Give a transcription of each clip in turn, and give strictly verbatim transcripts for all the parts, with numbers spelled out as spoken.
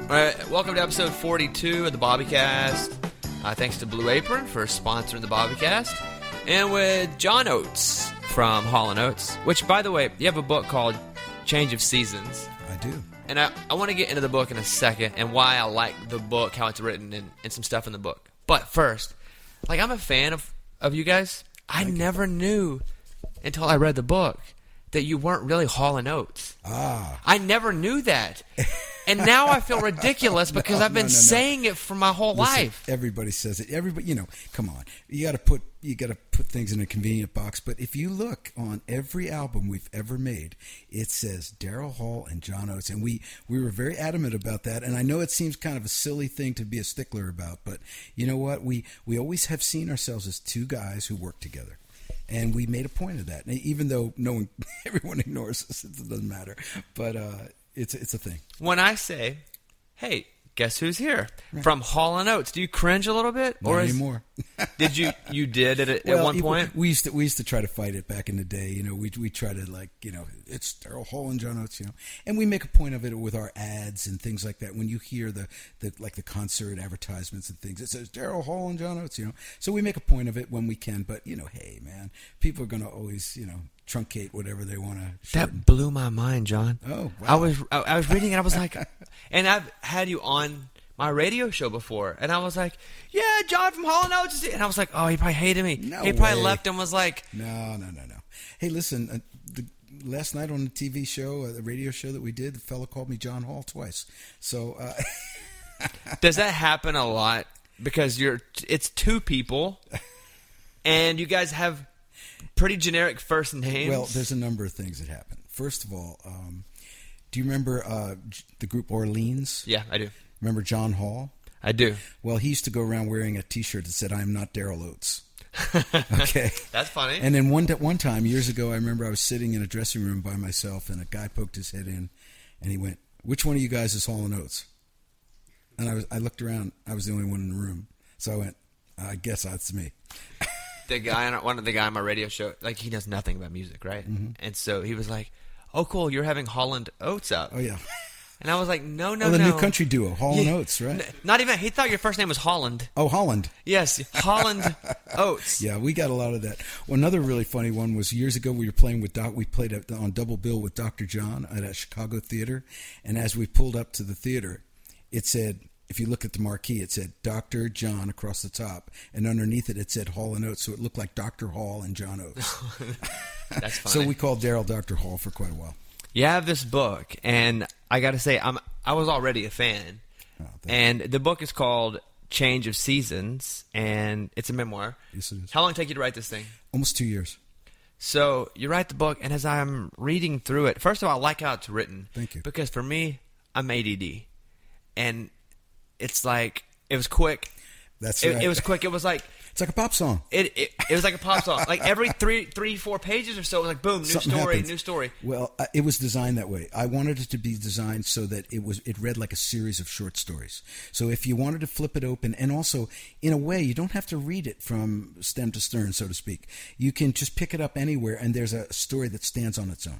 All right, welcome to episode forty-two of the Bobbycast. Uh, thanks to Blue Apron for sponsoring the Bobbycast. And with John Oates from Hall and Oates, which, by the way, you have a book called Change of Seasons. I do. And I, I want to get into the book in a second and why I like the book, how it's written, and, and some stuff in the book. But first, like, I'm a fan of, of you guys. I Thank never you. knew until I read the book that you weren't really Hall and Oates. Ah. I never knew that. And now I feel ridiculous because no, I've been no, no, saying no. it for my whole Listen, life. Everybody says it. Everybody, you know, come on. You got to put you got to put things in a convenient box. But if you look on every album we've ever made, it says Daryl Hall and John Oates, and we we were very adamant about that. And I know it seems kind of a silly thing to be a stickler about, but you know what? We we always have seen ourselves as two guys who work together. And we made a point of that, and even though no one, everyone ignores us, it doesn't matter. But uh, it's it's a thing. When I say, "Hey, guess who's here?" Right. From Hall and Oates, do you cringe a little bit, Not or anymore? Is, did you you did it at, well, at one point? We used to we used to try to fight it back in the day. You know, we we try to like you know it's Daryl Hall and John Oates. You know, and we make a point of it with our ads and things like that. When you hear the, the like the concert advertisements and things, it says Daryl Hall and John Oates. You know, so we make a point of it when we can. But you know, hey man, people are going to always you know. truncate whatever they want to. That blew my mind, John. Oh, wow. I was I, I was reading and I was like, and I've had you on my radio show before, and I was like, yeah, John from Hall and Oates, and I was like, oh, he probably hated me. No he probably way. left and was like, no, no, no, no. Hey, listen, uh, the, last night on the T V show, uh, the radio show that we did, the fellow called me John Hall twice. So, uh, does that happen a lot? Because you're, it's two people, and you guys have pretty generic first names. Well, there's a number of things that happen. First of all, um, do you remember uh, the group Orleans? Yeah, I do. Remember John Hall? I do. Well, he used to go around wearing a T-shirt that said, "I am not Daryl Oates." Okay. That's funny. And then one one time, years ago, I remember I was sitting in a dressing room by myself, and a guy poked his head in, and he went, "Which one of you guys is Hall and Oates?" And I was I looked around. I was the only one in the room. So I went, "I guess that's me." The guy, on one of the guy on my radio show, like he knows nothing about music, right? Mm-hmm. And so he was like, "Oh, cool, you're having Holland Oates up." Oh yeah. And I was like, "No, no, oh, the no." new country duo, Hall yeah. and Oates, right? N- not even. He thought your first name was Holland. Oh, Holland. Yes, Holland Oates. Yeah, we got a lot of that. Well, another really funny one was years ago. We were playing with Doc. We played at, on double bill with Doctor John at a Chicago theater, and as we pulled up to the theater, it said, if you look at the marquee, it said Doctor John across the top, and underneath it, it said Hall and Oates, so it looked like Doctor Hall and John Oates. That's funny. So we called Daryl Doctor Hall for quite a while. You have this book, and I got to say, I'm I was already a fan. Oh, and the book is called Change of Seasons, and it's a memoir. Yes, it is. How long did it take you to write this thing? Almost two years. So you write the book, and as I'm reading through it, first of all, I like how it's written. Thank you. Because for me, I'm A D D, and it's like it was quick. That's it, right. It was quick. It was like it's like a pop song. It it, it was like a pop song. Like every three, three, four pages or so, it was like boom, new Something story, happens. new story. Well, uh, it was designed that way. I wanted it to be designed so that it was it read like a series of short stories. So if you wanted to flip it open, and also in a way, you don't have to read it from stem to stern, so to speak. You can just pick it up anywhere, and there's a story that stands on its own.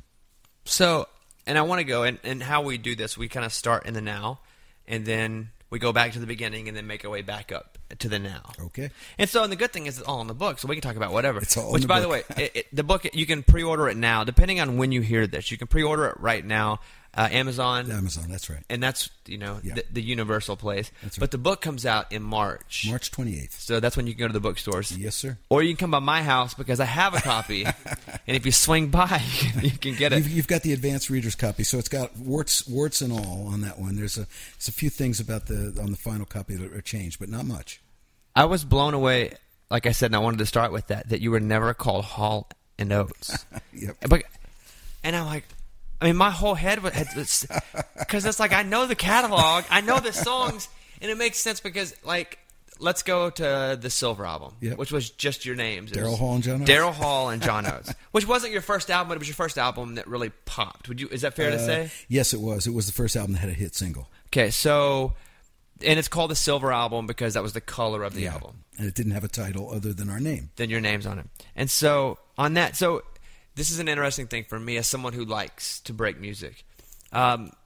So, and I want to go, and, and how we do this, we kind of start in the now, and then we go back to the beginning, and then make our way back up to the now. Okay. And so, and the good thing is it's all in the book, so we can talk about whatever. It's all in Which, the by book. the way, it, it, the book, you can pre-order it now, depending on when you hear this. You can pre-order it right now, uh, Amazon. Amazon, that's right. And that's, you know, Yeah. the, the universal place. That's right. But the book comes out in March. March twenty-eighth. So that's when you can go to the bookstores. Yes, sir. Or you can come by my house because I have a copy. And if you swing by, you can, you can get it. You've, you've got the advanced reader's copy, so it's got warts, warts and all on that one. There's a, there's a few things about the on the final copy that are changed, but not much. I was blown away, like I said, and I wanted to start with that, that you were never called Hall and Oates. Yep. But, and I'm like, I mean, my whole head was, because it's like, I know the catalog, I know the songs, and it makes sense because, like, let's go to the Silver album, Yep. which was just your names. It Daryl was Hall and John Oates. Daryl Hall and John Oates, which wasn't your first album, but it was your first album that really popped. Would you? Is that fair to Uh, say? Yes, it was. It was the first album that had a hit single. Okay, so, and it's called the Silver album because that was the color of the Yeah. album. And it didn't have a title other than our name. Then your name's on it. And so, on that, so this is an interesting thing for me as someone who likes to break music. Um,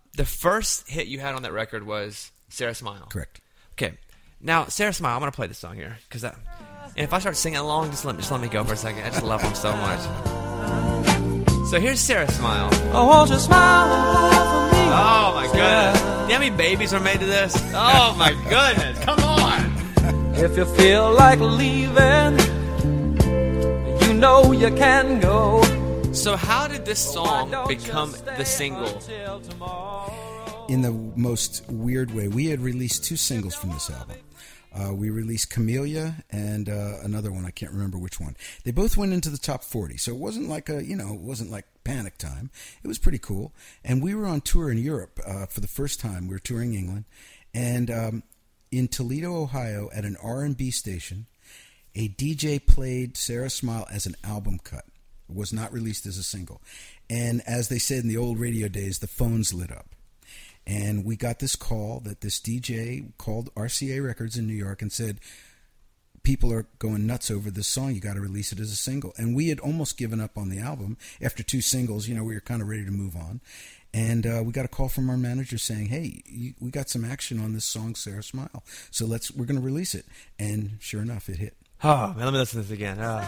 the first hit you had on that record was Sarah Smile. Correct. Okay. Now, Sarah Smile, I'm going to play this song here. Cause that, and if I start singing along, just let, just let me go for a second. I just love them so much. So here's Sarah Smile. Oh, won't you smile for me? Oh, my goodness. Do you know how many babies are made to this? Oh, my goodness. Come on. If you feel like leaving, you know you can go. So how did this song become the single? In the most weird way. We had released two singles from this album. Uh, we released Camellia and uh, another one, I can't remember which one. They both went into the top forty, so it wasn't like a, you know, it wasn't like Panic Time. It was pretty cool. And we were on tour in Europe uh, for the first time. We were touring England. And um, in Toledo, Ohio, at an R and B station, a D J played Sarah Smile as an album cut. It was not released as a single. And as they said in the old radio days, the phones lit up. And we got this call that this D J called R C A Records in New York and said, people are going nuts over this song. You got to release it as a single. And we had almost given up on the album. After two singles, you know, we were kind of ready to move on. And uh, we got a call from our manager saying, hey, you, we got some action on this song, Sarah Smile. So let's we're going to release it. And sure enough, it hit. Oh, man, let me listen to this again. Oh.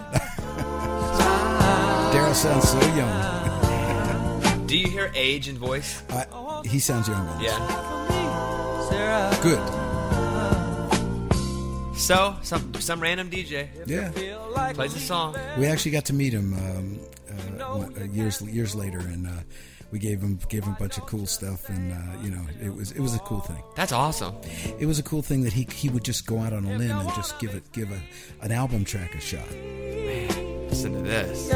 Daryl sounds so young. Do you hear age in voice? Uh, he sounds young. Yeah. Good. So, some some random D J Yeah. plays a song. We actually got to meet him um, uh, years years later, and uh, we gave him gave him a bunch of cool stuff, and uh, you know, it was it was a cool thing. That's awesome. It was a cool thing that he he would just go out on a limb and just give it give a an album track a shot. Man, listen to this.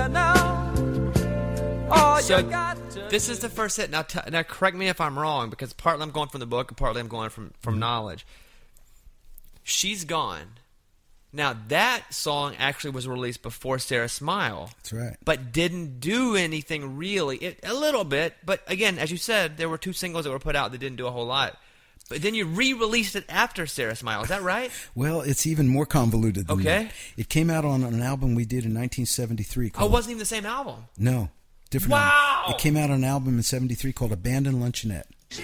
Oh, So this is the first hit. Now, t- now correct me if I'm wrong, because partly I'm going from the book and partly I'm going from, from Mm-hmm. knowledge. She's Gone. Now, that song actually was released before Sarah Smile. That's right. But didn't do anything really. It, a little bit. But again, as you said, there were two singles that were put out that didn't do a whole lot. But then you re-released it after Sarah Smile. Is that right? Well, it's even more convoluted than Okay. that. It came out on an album we did in nineteen seventy-three Oh, called... it wasn't even the same album. No. Different Wow! album. It came out on an album in seventy-three called Abandoned Luncheonette.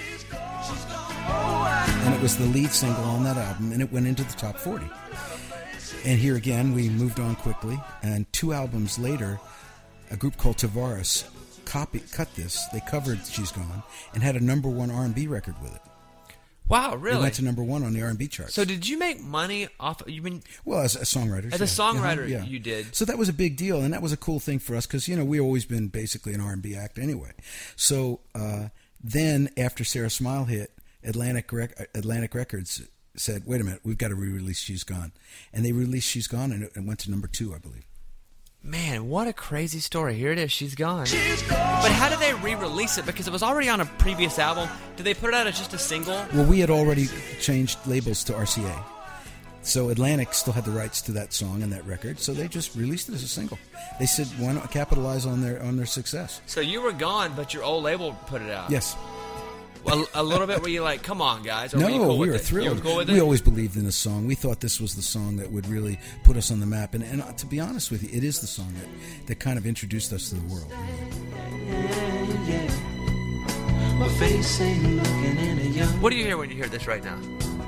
And it was the lead single on that album, and it went into the top forty. And here again, we moved on quickly, and two albums later, a group called Tavares copy, cut this, they covered She's Gone, and had a number one R and B record with it. Wow, It really? went to number one on the R and B charts. So did you make money off... You mean... Well, as a songwriter. As a songwriter, you did. So that was a big deal, and that was a cool thing for us because, you know, we've always been basically an R and B act anyway. So uh, then after Sarah Smile hit, Atlantic Rec- Atlantic Records said, wait a minute, we've got to re-release She's Gone. And they released She's Gone, and it, it went to number two, I believe. Man, what a crazy story. Here it is. She's gone. She's gone. But how did they re-release it? Because it was already on a previous album. Did they put it out as just a single? Well, we had already changed labels to R C A. So Atlantic still had the rights to that song and that record, so they just released it as a single. They said, why not capitalize on their on their success? So you were gone, but your old label put it out. Yes. Well, a little bit were you like, come on, guys? Or No, were you cool we with were it? thrilled. You were cool with we it? always believed in this song. We thought this was the song that would really put us on the map. And, and uh, to be honest with you, it is the song that, that kind of introduced us to the world. Really. My face ain't looking in a young. What do you hear when you hear this right now?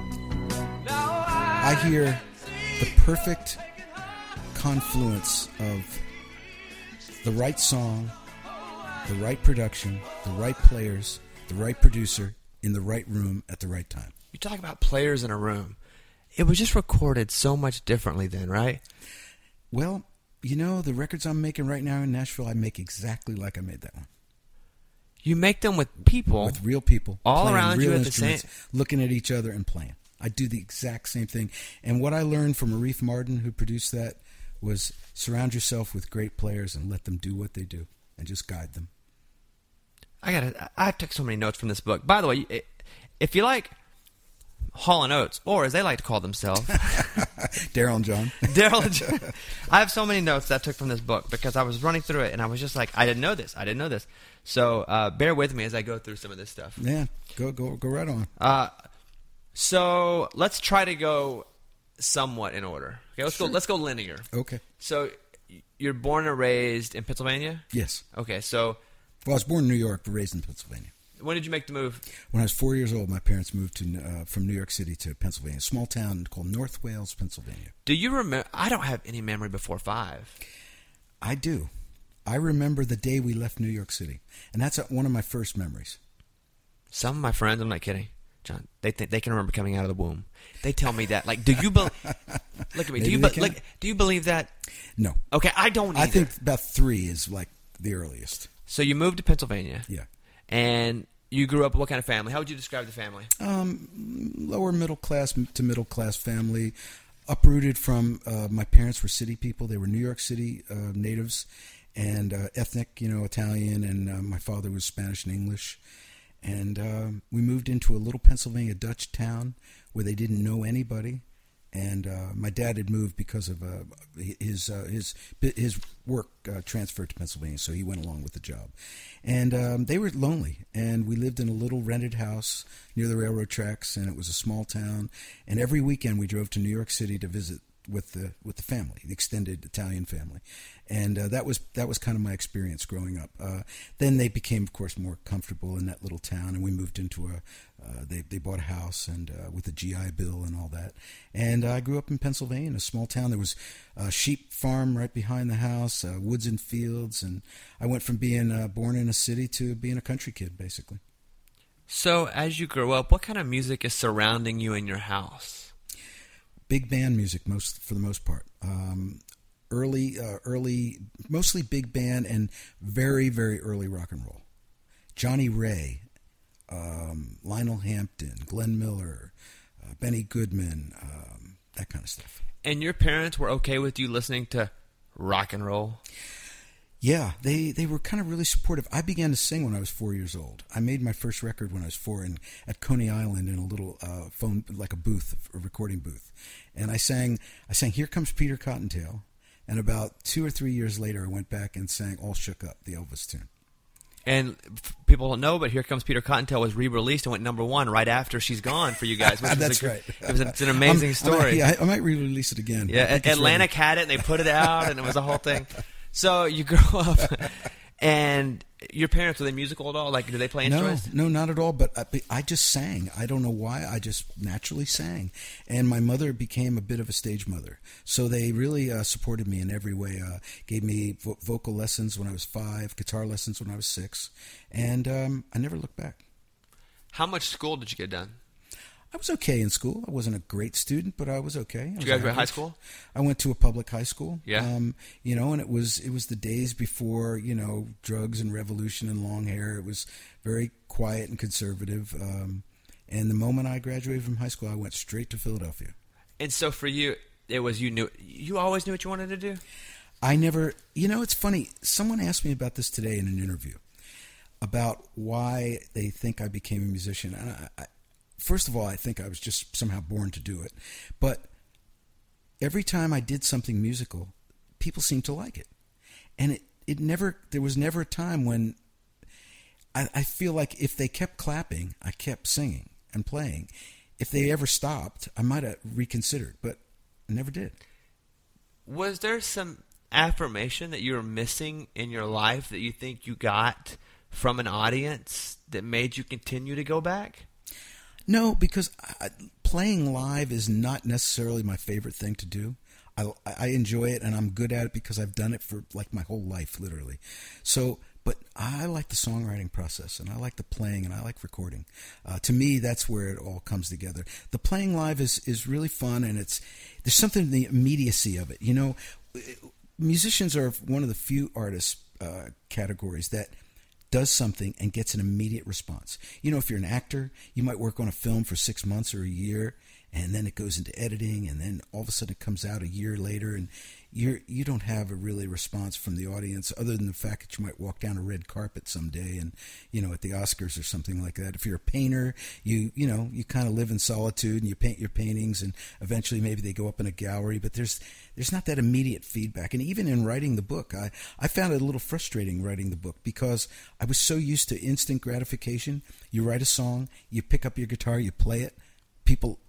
I hear the perfect confluence of the right song, the right production, the right players, the right producer in the right room at the right time. You talk about players in a room. It was just recorded so much differently then, right? Well, you know, the records I'm making right now in Nashville, I make exactly like I made that one. You make them with people. With real people. All playing around you real at the same- instruments, looking at each other and playing. I do the exact same thing. And what I learned from Arif Mardin, who produced that, was surround yourself with great players and let them do what they do and just guide them. I got. I took so many notes from this book. By the way, if you like Hall and Oates, or as they like to call themselves, Daryl and John. Daryl and John. I have so many notes that I took from this book because I was running through it and I was just like, I didn't know this. I didn't know this. So uh, bear with me as I go through some of this stuff. Yeah, go go go right on. Uh, so let's try to go somewhat in order. Okay, let's Sure. go. Let's go linear. Okay. So you're born and raised in Pennsylvania. Yes. Okay, so Well, I was born in New York, but raised in Pennsylvania. When did you make the move? When I was four years old, my parents moved to uh, from New York City to Pennsylvania, a small town called North Wales, Pennsylvania. Do you remember? I don't have any memory before five. I do. I remember the day we left New York City, and that's one of my first memories. Some of my friends, I'm not kidding, John, they think they can remember coming out of the womb. They tell me that. Like, do you believe? Look at me. Do Maybe you they be- can. like? Do you believe that? No. Okay, I don't either. I think about three is like the earliest. So you moved to Pennsylvania. Yeah. And you grew up with what kind of family? How would you describe the family? Um, lower middle class to middle class family, uprooted from uh, my parents were city people. They were New York City uh, natives and uh, ethnic, you know, Italian, and uh, my father was Spanish and English. And uh, we moved into a little Pennsylvania Dutch town where they didn't know anybody. And uh, my dad had moved because of uh, his uh, his his work uh, transferred to Pennsylvania, so he went along with the job. And um, they were lonely, and we lived in a little rented house near the railroad tracks, and it was a small town. And every weekend we drove to New York City to visit with the with the family, the extended Italian family. And uh, that was that was kind of my experience growing up. Uh, then they became, of course, more comfortable in that little town, and we moved into a. Uh, they they bought a house and uh, with a G I Bill and all that. And uh, I grew up in Pennsylvania, in a small town. There was a sheep farm right behind the house, uh, woods and fields, and I went from being uh, born in a city to being a country kid, basically. So as you grow up, what kind of music is surrounding you in your house? Big band music, most for the most part. Um, early, uh, early, mostly big band and very, very early rock and roll. Johnny Ray, um, Lionel Hampton, Glenn Miller, uh, Benny Goodman, um, that kind of stuff. And your parents were okay with you listening to rock and roll? Yeah, they, they were kind of really supportive. I began to sing when I was four years old. I made my first record when I was four in, at Coney Island in a little uh, phone, like a booth, a recording booth. And I sang, I sang "Here Comes Peter Cottontail." And about two or three years later, I went back and sang "All Shook Up," the Elvis tune. And f- people don't know, but "Here Comes Peter Cottontail" was re-released and went number one right after "She's Gone" for you guys. Which was That's a, right. It was a, it's an amazing I'm, story. I might, yeah, I might re-release it again. Yeah, I think it's Atlantic ready. had it, and they put it out, and it was a whole thing. So you grow up, and your parents, were they musical at all? Like, did they play No, instruments? no, not at all. But I, I just sang. I don't know why. I just naturally sang. And my mother became a bit of a stage mother. So they really uh, supported me in every way. Uh, gave me vo- vocal lessons when I was five, guitar lessons when I was six. And um, I never looked back. How much school did you get done? I was okay in school. I wasn't a great student, but I was okay. I Did was you graduate high average. school? I went to a public high school. Yeah. Um, you know, and it was it was the days before, you know, drugs and revolution and long hair. It was very quiet and conservative. Um, and the moment I graduated from high school, I went straight to Philadelphia. And so for you, it was you knew you always knew what you wanted to do? I never, you know, it's funny. Someone asked me about this today in an interview about why they think I became a musician. And I, I First of all, I think I was just somehow born to do it. But every time I did something musical, people seemed to like it. And it, it never, there was never a time when I, I feel like if they kept clapping, I kept singing and playing. If they ever stopped, I might have reconsidered, but I never did. Was there some affirmation that you were missing in your life that you think you got from an audience that made you continue to go back? No, because I, playing live is not necessarily my favorite thing to do. I, I enjoy it, and I'm good at it because I've done it for like my whole life, literally. So, but I like the songwriting process, and I like the playing, and I like recording. Uh, to me, that's where it all comes together. The playing live is, is really fun, and it's there's something in the immediacy of it. You know, musicians are one of the few artists uh, categories that does something and gets an immediate response. You know, if you're an actor, you might work on a film for six months or a year, and then it goes into editing, and then all of a sudden it comes out a year later, and you're, you don't have a really response from the audience other than the fact that you might walk down a red carpet someday and, you know, at the Oscars or something like that. If you're a painter, you you know, you kind of live in solitude and you paint your paintings, and eventually maybe they go up in a gallery, but there's there's not that immediate feedback. And even in writing the book, I, I found it a little frustrating writing the book because I was so used to instant gratification. You write a song, you pick up your guitar, you play it, people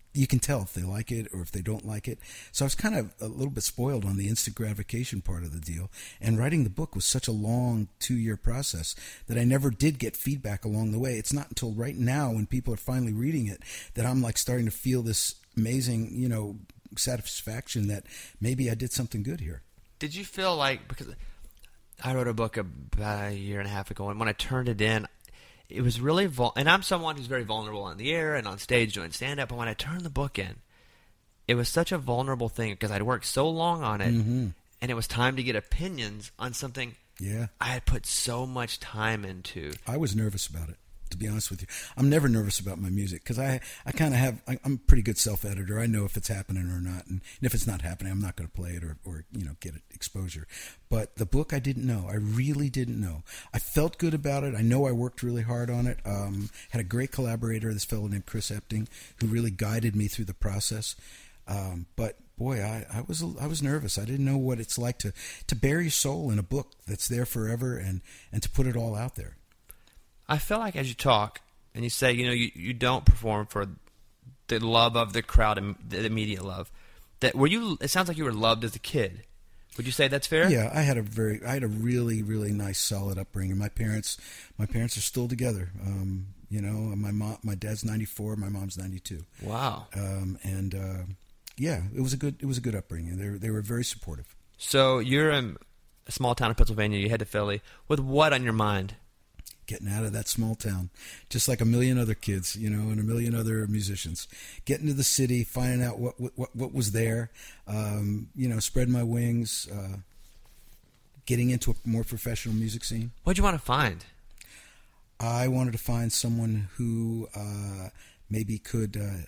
you can tell if they like it or if they don't like it. So I was kind of a little bit spoiled on the instant gratification part of the deal. And writing the book was such a long two-year process that I never did get feedback along the way. It's not until right now when people are finally reading it that I'm like starting to feel this amazing, you know, satisfaction that maybe I did something good here. Did you feel like, because I wrote a book about a year and a half ago, and when I turned it in, it was really, vul- and I'm someone who's very vulnerable on the air and on stage doing stand-up, but when I turned the book in, it was such a vulnerable thing because I'd worked so long on it, Mm-hmm. and it was time to get opinions on something Yeah. I had put so much time into. I was nervous about it, to be honest with you. I'm never nervous about my music because I, I kind of have, I, I'm a pretty good self-editor. I know if it's happening or not. And if it's not happening, I'm not going to play it or, or, you know, get it exposure. But the book, I didn't know. I really didn't know. I felt good about it. I know I worked really hard on it. Um, had a great collaborator, this fellow named Chris Epting, who really guided me through the process. Um, but boy, I, I was I was nervous. I didn't know what it's like to, to bury your soul in a book that's there forever and, and to put it all out there. I feel like as you talk and you say, you know, you, you don't perform for the love of the crowd and the immediate love. That were you? It sounds like you were loved as a kid. Would you say that's fair? Yeah, I had a very, I had a really, really nice, solid upbringing. My parents, my parents are still together. Um, you know, my mom, my dad's ninety-four, my mom's ninety-two. Wow. Um, and uh, yeah, it was a good, it was a good upbringing. They were, they were very supportive. So you're in a small town in Pennsylvania. You head to Philly with what on your mind? Getting out of that small town, just like a million other kids, you know, and a million other musicians. Getting to the city, finding out what what, what was there, um, you know, spread my wings, uh, getting into a more professional music scene. What'd you want to find? I wanted to find someone who uh, maybe could uh,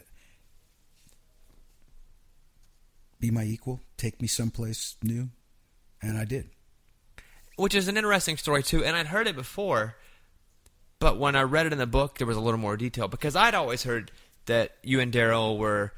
be my equal, take me someplace new, and I did. Which is an interesting story, too, and I'd heard it before, but when I read it in the book, there was a little more detail, because I'd always heard that you and Daryl were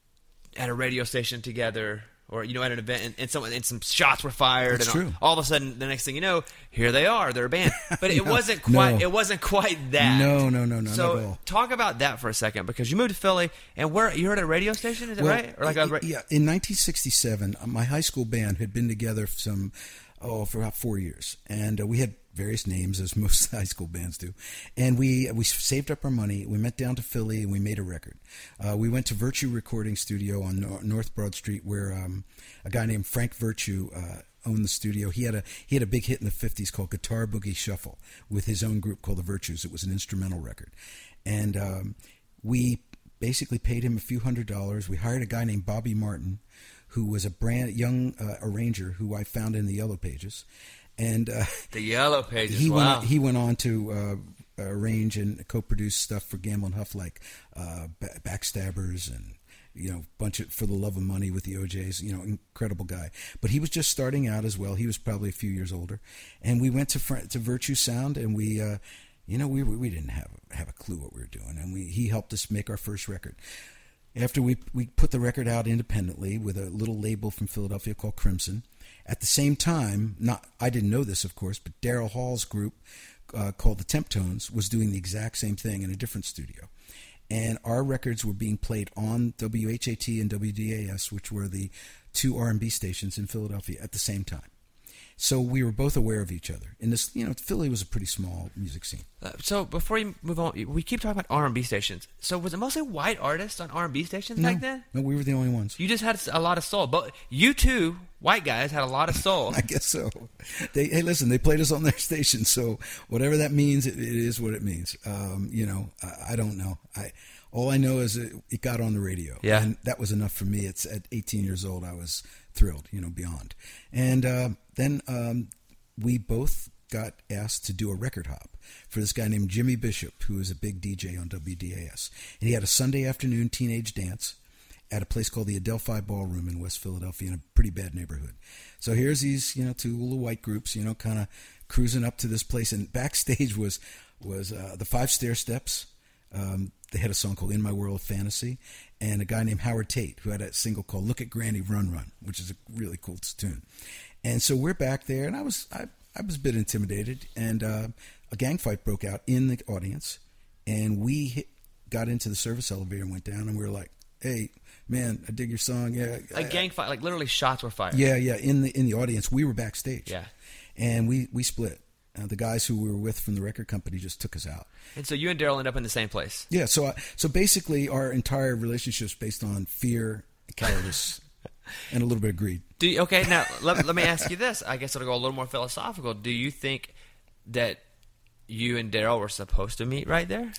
at a radio station together, or, you know, at an event, and, and, someone, and some shots were fired, That's and true. all, all of a sudden, the next thing you know, here they are, they're a band. But it No, wasn't quite no. it wasn't quite that. No, no, no, no, so not at all. talk about that for a second, because you moved to Philly, and where you heard at a radio station, is that Well, right? Or like a ra- yeah, in nineteen sixty-seven, uh, my high school band had been together some, oh, for about four years, and uh, we had various names, as most high school bands do. And we we saved up our money. We went down to Philly and we made a record. Uh, we went to Virtue Recording Studio on Nor- North Broad Street, where um, a guy named Frank Virtue uh, owned the studio. He had a he had a big hit in the fifties called Guitar Boogie Shuffle with his own group called the Virtues. It was an instrumental record, and um, we basically paid him a few hundred dollars. We hired a guy named Bobby Martin, who was a brand young uh, arranger who I found in the Yellow Pages. And uh, the Yellow Pages, he wow. went he went on to uh, arrange and co-produce stuff for Gamble and Huff, like uh, Backstabbers and, you know, bunch of For the Love of Money with the O Js. You know, incredible guy. But he was just starting out as well. He was probably a few years older. And we went to Fr- to Virtue Sound, and we, uh, you know, we we didn't have have a clue what we were doing, and we he helped us make our first record. After we we put the record out independently with a little label from Philadelphia called Crimson. At the same time, not I didn't know this, of course, but Daryl Hall's group uh, called the Temptones was doing the exact same thing in a different studio. And our records were being played on W H A T and W D A S, which were the two R and B stations in Philadelphia at the same time. So we were both aware of each other. And this, you know, Philly was a pretty small music scene. Uh, so before you move on, we keep talking about R and B stations. So was it mostly white artists on R and B stations No, back then? no, we were the only ones. You just had a lot of soul. But you two, white guys, had a lot of soul. I guess so. They hey, listen, they played us on their station, so whatever that means, it, it is what it means. Um, you know, I, I don't know. I all I know is it, it got on the radio, Yeah. and that was enough for me. It's at eighteen years old, I was thrilled, you know, beyond. And uh, then um, we both got asked to do a record hop for this guy named Jimmy Bishop, who was a big D J on W D A S, and he had a Sunday afternoon teenage dance at a place called the Adelphi Ballroom in West Philadelphia, in a pretty bad neighborhood. So here's these, you know, two little white groups, you know, kind of cruising up to this place. And backstage was was uh, the Five Stair Steps. Um, they had a song called In My World of Fantasy. And a guy named Howard Tate, who had a single called Look at Granny Run Run, which is a really cool tune. And so we're back there, and I was I, I was a bit intimidated. And uh, a gang fight broke out in the audience. And we hit, got into the service elevator and went down, and we were like, hey, man, I dig your song. Yeah, Like I, gang fight, like literally shots were fired. yeah, yeah. In the in the audience, we were backstage. Yeah. and we we split. Uh, the guys who we were with from the record company just took us out. And so you and Daryl end up in the same place. Yeah, so I, so basically, our entire relationship is based on fear, cowardice, and a little bit of greed. Do you, okay, now let, let me ask you this. I guess it'll go a little more philosophical. Do you think that you and Daryl were supposed to meet right there?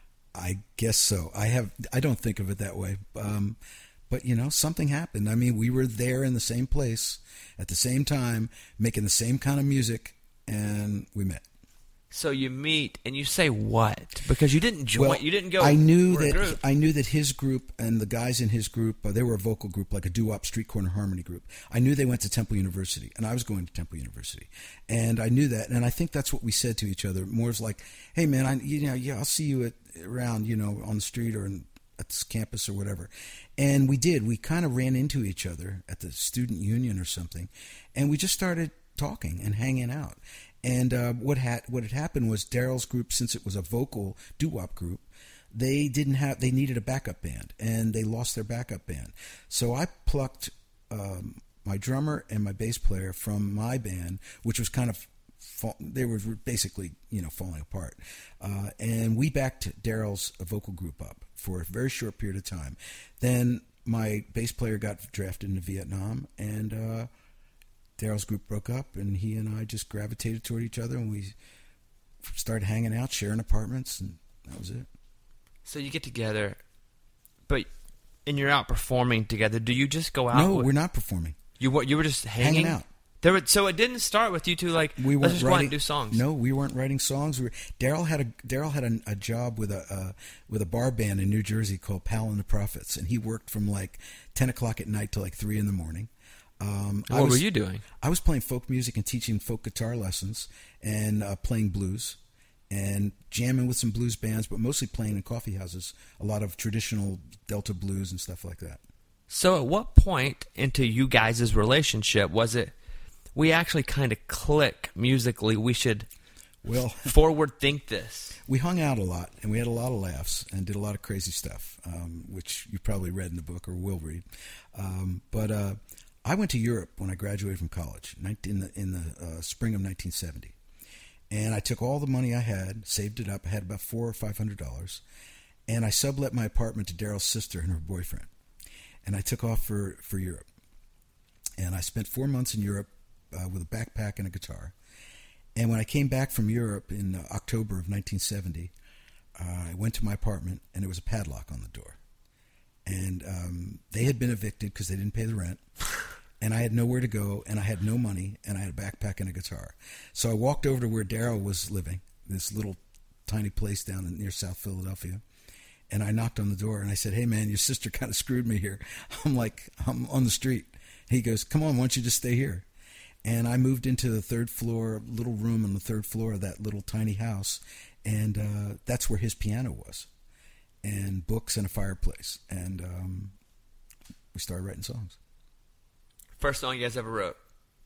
I guess so. I have. I don't think of it that way. Um, but you know, something happened. I mean, we were there in the same place at the same time, making the same kind of music, and we met. So you meet and you say what? Because you didn't join. Well, you didn't go. I knew we're a that group. I knew that his group and the guys in his group, uh, they were a vocal group, like a doo-wop street corner harmony group. I knew they went to Temple University, and I was going to Temple University, and I knew that, and I think that's what we said to each other. More is like, "Hey, man, I you know, yeah, I'll see you at around, you know, on the street or in, at this campus or whatever." And we did. We kind of ran into each other at the student union or something, and we just started talking and hanging out. And uh, what had what had happened was Daryl's group, since it was a vocal doo-wop group, they didn't have they needed a backup band, and they lost their backup band. So I plucked um, my drummer and my bass player from my band, which was kind of fall, they were basically you know falling apart, uh, and we backed Daryl's vocal group up for a very short period of time. Then my bass player got drafted into Vietnam, and uh, Daryl's group broke up, and he and I just gravitated toward each other, and we started hanging out, sharing apartments, and that was it. So you get together, but and you're out performing together. Do you just go out? No, with, we're not performing. You were you were just hanging, Hanging out. There were, so it didn't start with you two like We let's weren't just go out writing, and do songs. No, we weren't writing songs. We were, Daryl had a Daryl had a, a job with a uh, with a bar band in New Jersey called Pal and the Prophets, and he worked from like ten o'clock at night till like three in the morning. Um, What I was, were you doing? I was playing folk music and teaching folk guitar lessons and uh, playing blues and jamming with some blues bands, but mostly playing in coffee houses, a lot of traditional Delta blues and stuff like that. So at what point into you guys' relationship was it we actually kind of click musically? We should Well, forward think this. we hung out a lot, and we had a lot of laughs and did a lot of crazy stuff, um, which you probably read in the book or will read. Um, but uh, I went to Europe when I graduated from college in the in the uh, spring of nineteen seventy, and I took all the money I had, saved it up. I had about four or five hundred dollars, and I sublet my apartment to Daryl's sister and her boyfriend, and I took off for for Europe. And I spent four months in Europe uh, with a backpack and a guitar. And when I came back from Europe in uh, October of nineteen seventy, uh, I went to my apartment, and there was a padlock on the door. And um, they had been evicted because they didn't pay the rent. And I had nowhere to go, and I had no money, and I had a backpack and a guitar. So I walked over to where Daryl was living, this little tiny place down in, near South Philadelphia. And I knocked on the door, and I said, "Hey, man, your sister kind of screwed me here. I'm like, I'm on the street." He goes, "Come on, why don't you just stay here?" And I moved into the third floor, little room on the third floor of that little tiny house. And uh, that's where his piano was, and books and a fireplace. And um, we started writing songs. First song you guys ever wrote?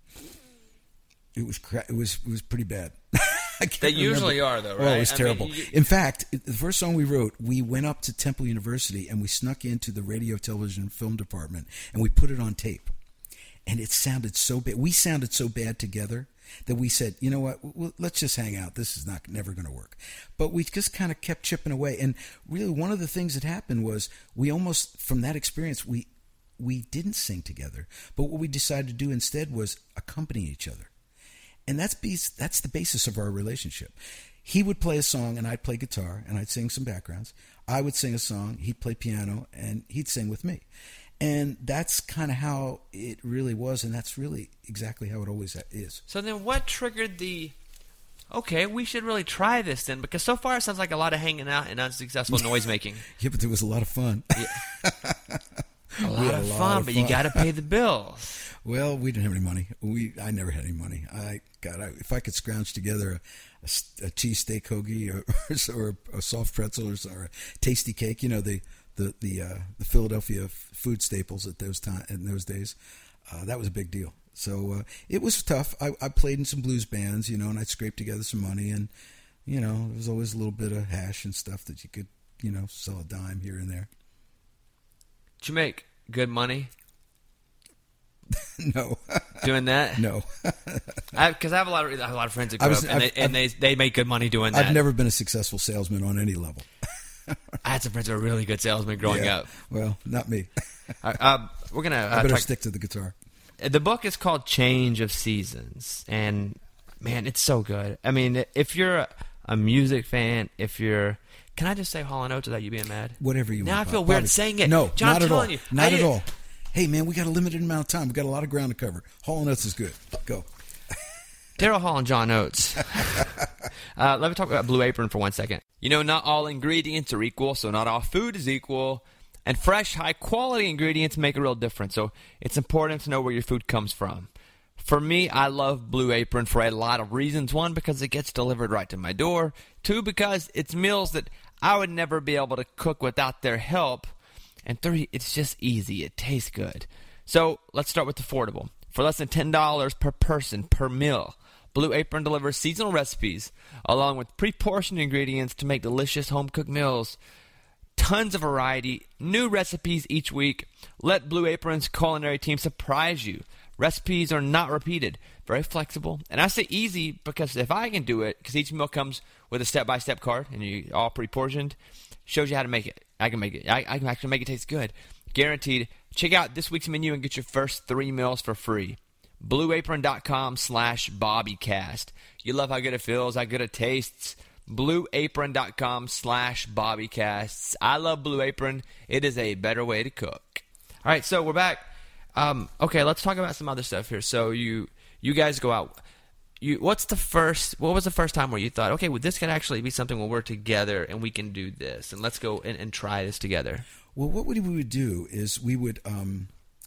It was cra- it was it was pretty bad. I can't They usually remember. are, though, Oh, right? it was I terrible. mean, you- In fact, it- the first song we wrote, we went up to Temple University and we snuck into the radio, television, and film department, and we put it on tape. And it sounded so bad. We sounded so bad together that we said, you know what, well, let's just hang out. This is not never going to work. But we just kind of kept chipping away. And really, one of the things that happened was we almost, from that experience, we we didn't sing together. But what we decided to do instead was accompany each other. And that's bas- that's the basis of our relationship. He would play a song, and I'd play guitar, and I'd sing some backgrounds. I would sing a song, he'd play piano, and he'd sing with me. And that's kind of how it really was, and that's really exactly how it always is. So then what triggered the, okay, we should really try this then? Because so far it sounds like a lot of hanging out and unsuccessful noise making. Yeah, but there was a lot of fun. Yeah. A lot had of a lot fun, of but you fun. got to pay the bills. Well, we didn't have any money. We I never had any money. I God, I, if I could scrounge together a, a, a cheesesteak hoagie or, or a soft pretzel or, or a tasty cake, you know the the the, uh, the Philadelphia food staples at those time in those days, uh, that was a big deal. So uh, it was tough. I, I played in some blues bands, you know, and I'd scrape together some money, and you know, there was always a little bit of hash and stuff that you could, you know, sell a dime here and there. Did you make good money No. doing that? No. Because I, I have a lot of I have a lot of friends that grew I was- up, and, I've- they, and they they make good money doing that. I've never been a successful salesman on any level. I had some friends that were really good salesmen growing Yeah. up. Well, not me. All right, um, we're gonna uh, I better talk, stick to the guitar. The book is called Change of Seasons, and man, it's so good. I mean, if you're a, a music fan, if you're, can I just say Hall and Oates without you being mad? Whatever you now want. I feel Bob. weird Bobby. saying it. No, John, not I'm at all. telling you, Not I at did- all. Hey, man, we got a limited amount of time. We got a lot of ground to cover. Hall and Oates is good. Go. Daryl Hall and John Oates. uh, let me talk about Blue Apron for one second. You know, not all ingredients are equal, so not all food is equal. And fresh, high-quality ingredients make a real difference, so it's important to know where your food comes from. For me, I love Blue Apron for a lot of reasons. One, because it gets delivered right to my door. Two, because it's meals that I would never be able to cook without their help. And three, it's just easy. It tastes good. So let's start with affordable. For less than ten dollars per person per meal, Blue Apron delivers seasonal recipes along with pre-portioned ingredients to make delicious home-cooked meals. Tons of variety, new recipes each week. Let Blue Apron's culinary team surprise you. Recipes are not repeated, very flexible. And I say easy because if I can do it, because each meal comes with a step-by-step card and you all pre-portioned, shows you how to make it. I can make it. I, I can actually make it taste good. Guaranteed. Check out this week's menu and get your first three meals for free. BlueApron.com slash BobbyCast. You love how good it feels, how good it tastes. BlueApron.com slash BobbyCasts. I love Blue Apron. It is a better way to cook. All right, so we're back. Um, okay, let's talk about some other stuff here. So you you guys go out. You what's the first? What was the first time where you thought, okay, well, this could actually be something where we're together and we can do this, and let's go and, and try this together. Well, what we would do is we would. Um,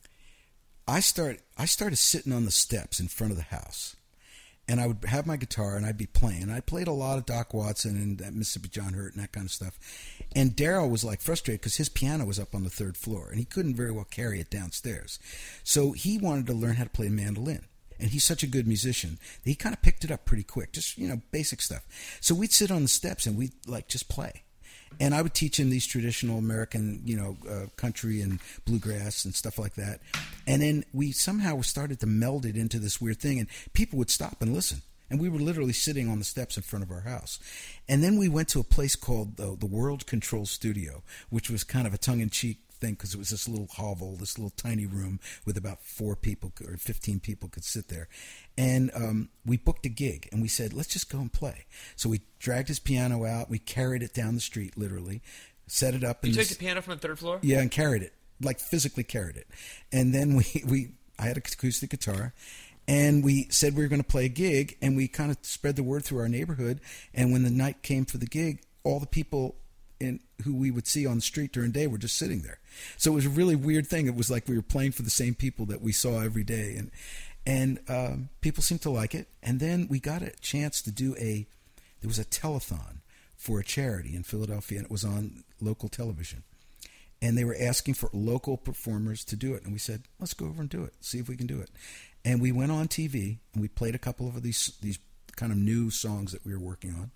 I start. I started sitting on the steps in front of the house, and I would have my guitar and I'd be playing. I played a lot of Doc Watson and uh, Mississippi John Hurt and that kind of stuff. And Daryl was like frustrated because his piano was up on the third floor and he couldn't very well carry it downstairs. So he wanted to learn how to play mandolin. And he's such a good musician that he kind of picked it up pretty quick, just, you know, basic stuff. So we'd sit on the steps and we'd like just play. And I would teach him these traditional American, you know, uh, country and bluegrass and stuff like that. And then we somehow started to meld it into this weird thing, and people would stop and listen. And we were literally sitting on the steps in front of our house. And then we went to a place called uh, the World Control Studio, which was kind of a tongue-in-cheek thing because it was this little hovel, this little tiny room with about four people or fifteen people could sit there. And um, we booked a gig, and we said, let's just go and play. So we dragged his piano out. We carried it down the street, literally, set it up. You in took this, the piano from the third floor? Yeah, and carried it, like physically carried it. And then we, we I had an acoustic guitar, and we said we were going to play a gig, and we kind of spread the word through our neighborhood. And when the night came for the gig, all the people in who we would see on the street during the day were just sitting there. So it was a really weird thing. It was like we were playing for the same people that we saw every day, and and um, people seemed to like it. And then we got a chance to do a there was a telethon for a charity in Philadelphia, and it was on local television. And they were asking for local performers to do it, and we said, let's go over and do it, see if we can do it. And we went on T V and we played a couple of these these kind of new songs that we were working on.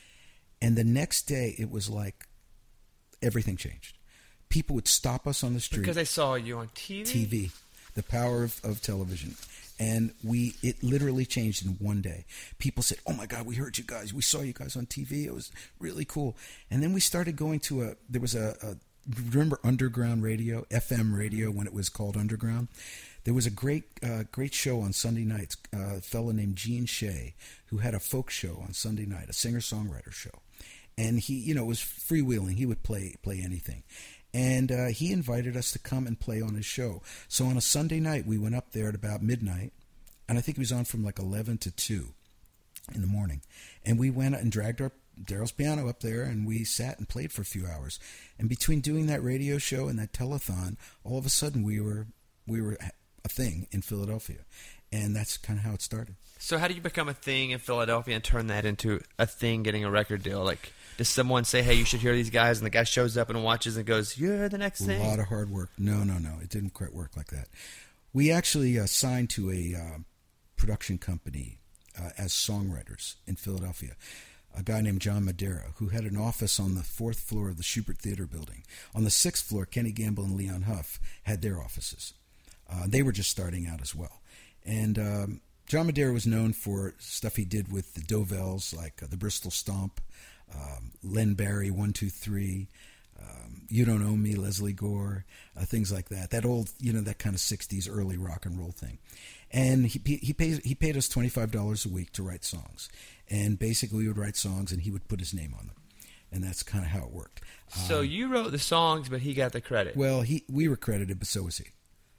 And the next day, it was like everything changed. People would stop us on the street. Because they saw you on T V? T V. The power of, of television. And we it literally changed in one day. People said, oh my God, we heard you guys. We saw you guys on T V. It was really cool. And then we started going to a, there was a, a remember Underground Radio, F M radio when it was called Underground? There was a great uh, great show on Sunday nights, uh, a fellow named Gene Shea, who had a folk show on Sunday night, a singer-songwriter show. And he, you know, was freewheeling. He would play play anything. And uh, he invited us to come and play on his show. So on a Sunday night, we went up there at about midnight, and I think he was on from like eleven to two in the morning. And we went and dragged our Daryl's piano up there, and we sat and played for a few hours. And between doing that radio show and that telethon, all of a sudden we were we were a thing in Philadelphia. And that's kind of how it started. So how do you become a thing in Philadelphia and turn that into a thing, getting a record deal? Like, does someone say, hey, you should hear these guys, and the guy shows up and watches and goes, you're the next thing? A lot of hard work. No, no, no. It didn't quite work like that. We actually uh, signed to a uh, production company uh, as songwriters in Philadelphia. a guy named John Madera, who had an office on the fourth floor of the Schubert Theater building. On the sixth floor, Kenny Gamble and Leon Huff had their offices. Uh, they were just starting out as well. And um, John Madera was known for stuff he did with the Dovells, like uh, the Bristol Stomp, um, Len Barry, one two three, um, You Don't Own Me, Leslie Gore, uh, things like that. That old, you know, that kind of sixties early rock and roll thing. And he he paid he paid us twenty-five dollars a week to write songs. And basically we would write songs and he would put his name on them. And that's kind of how it worked. So um, you wrote the songs, but he got the credit. Well, he we were credited, but so was he.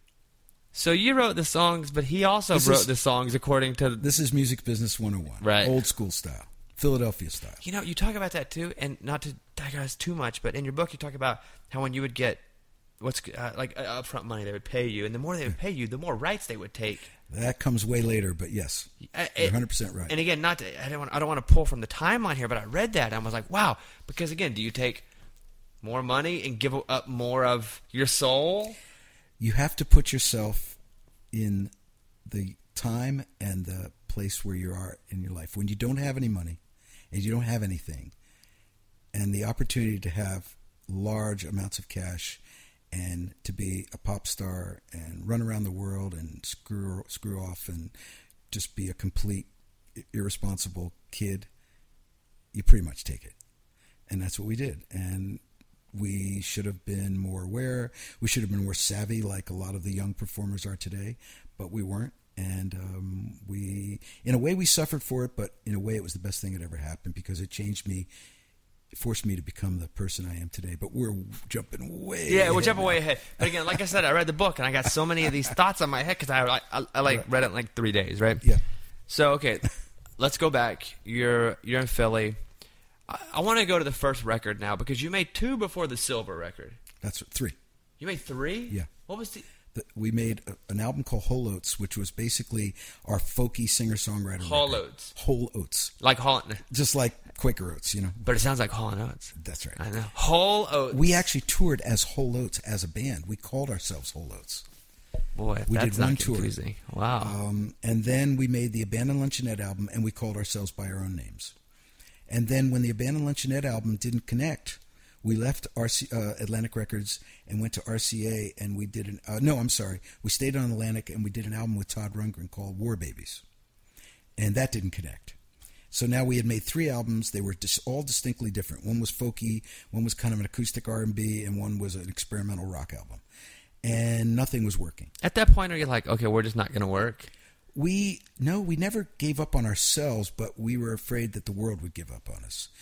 So you wrote the songs, but he also This wrote is- the songs according to... This is Music Business one oh one. Right. Old school style. Philadelphia style. You know, you talk about that too, and not to digress too much, but in your book you talk about how when you would get what's uh, like uh, upfront money, they would pay you, and the more they would pay you, the more rights they would take. That comes way later, but yes, Uh, you're it- one hundred percent right. And again, not to, I don't want I don't want to pull from the timeline here, but I read that and I was like, wow, because again, do you take more money and give up more of your soul? You have to put yourself in the time and the place where you are in your life. When you don't have any money and you don't have anything, and the opportunity to have large amounts of cash and to be a pop star and run around the world and screw screw off and just be a complete irresponsible kid, you pretty much take it. And that's what we did. And we should have been more aware. We should have been more savvy like a lot of the young performers are today, but we weren't. And um, we, in a way, we suffered for it, but in a way, it was the best thing that ever happened because it changed me. It forced me to become the person I am today. But we're jumping way Yeah, we're ahead jumping now. way ahead. But again, like I said, I read the book and I got so many of these thoughts on my head because I, I, I like read it in like three days, right? Yeah. So okay, let's go back. You're you're in Philly. I, I want to go to the first record now because you made two before the silver record. That's three. You made three? Yeah. What was the The- We made a, an album called Whole Oats, which was basically our folky singer-songwriter Whole record. Oats? Whole Oats. like Hall? Just like Quaker Oats, you know. But it sounds like Hall and Oates. That's right. I know. Whole Oats. We actually toured as Whole Oats as a band. We called ourselves Whole Oats. Boy, we that's did not one tour. confusing. Wow. Um, and then we made the Abandoned Luncheonette album, and we called ourselves by our own names. And then when the Abandoned Luncheonette album didn't connect, we left R C, uh, Atlantic Records and went to R C A, and we did an... Uh, no, I'm sorry. We stayed on Atlantic, and we did an album with Todd Rundgren called War Babies. And that didn't connect. So now we had made three albums. They were dis- all distinctly different. One was folky, one was kind of an acoustic R and B, and one was an experimental rock album. And nothing was working. At that point, are you like, okay, we're just not going to work? We no, we never gave up on ourselves, but we were afraid that the world would give up on us.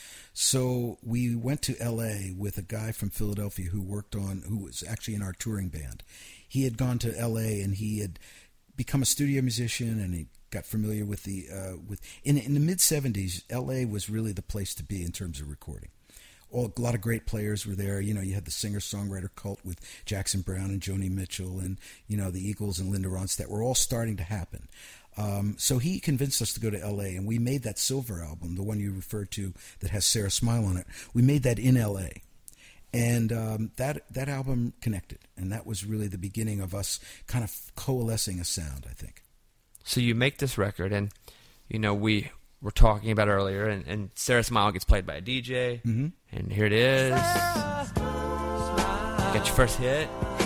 So we went to L A with a guy from Philadelphia who worked on, who was actually in our touring band. He had gone to L A and he had become a studio musician, and he got familiar with the uh, with in in the mid seventies. L A was really the place to be in terms of recording. All, a lot of great players were there. You know, you had the singer-songwriter cult with Jackson Browne and Joni Mitchell, and you know the Eagles and Linda Ronstadt were all starting to happen. Um, so he convinced us to go to L A, and we made that Silver album, the one you referred to that has Sarah Smile on it. We made that in L A, and um, that that album connected, and that was really the beginning of us kind of coalescing a sound, I think. So you make this record, and you know we were talking about earlier, and, and Sarah Smile gets played by a D J, Mm-hmm. and here it is. You got your first hit.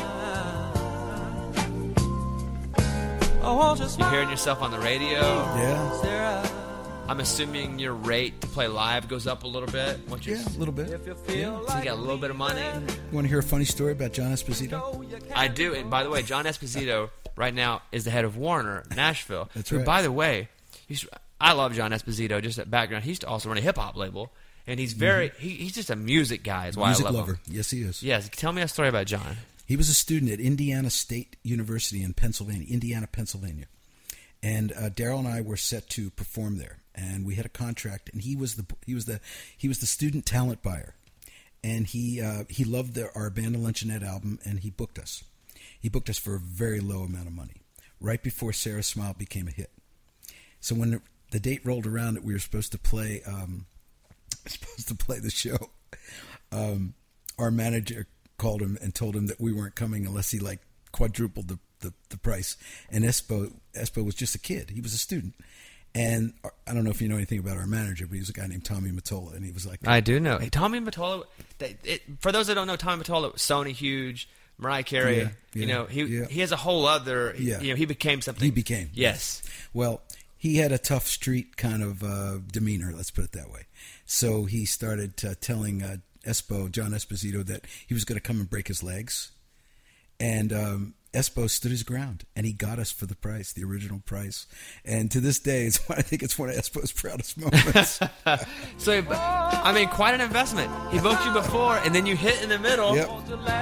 You're hearing yourself on the radio. Yeah, I'm assuming your rate to play live goes up a little bit. Once you yeah, a little bit. So you got a little bit of money. You want to hear a funny story about John Esposito? I do. And by the way, John Esposito right now is the head of Warner Nashville. That's who, right. by the way, he's, I love John Esposito. Just that background. He used to also run a hip hop label, and he's very he, he's just a music guy. Is why Music I love lover. him. Yes, he is. Yes. Tell me a story about John. He was a student at Indiana State University in Pennsylvania, Indiana, Pennsylvania. And uh, Daryl and I were set to perform there, and we had a contract. And he was the he was the he was the student talent buyer, and he uh, he loved the, our Abandoned Luncheonette album, and he booked us. He booked us for a very low amount of money, right before Sarah Smile became a hit. So when the, the date rolled around that we were supposed to play um, supposed to play the show, um, our manager called him and told him that we weren't coming unless he like quadrupled the, the, the price. And Espo Espo was just a kid. He was a student. And I don't know if you know anything about our manager, but he was a guy named Tommy Mottola, and he was like, I do know. Hey, Tommy Mottola. It, it, for those that don't know, Tommy Mottola, Sony huge, Mariah Carey. Yeah, you yeah, know, he yeah. he has a whole other. Yeah. You know, he became something. He became. Yes. Well, he had a tough street kind of uh, demeanor, let's put it that way. So he started uh, telling uh, Espo, John Esposito, that he was going to come and break his legs. And um, Espo stood his ground, and he got us for the price, the original price. And to this day, it's I think it's one of Espo's proudest moments. So, I mean, quite an investment. He booked you before, and then you hit in the middle. Yep.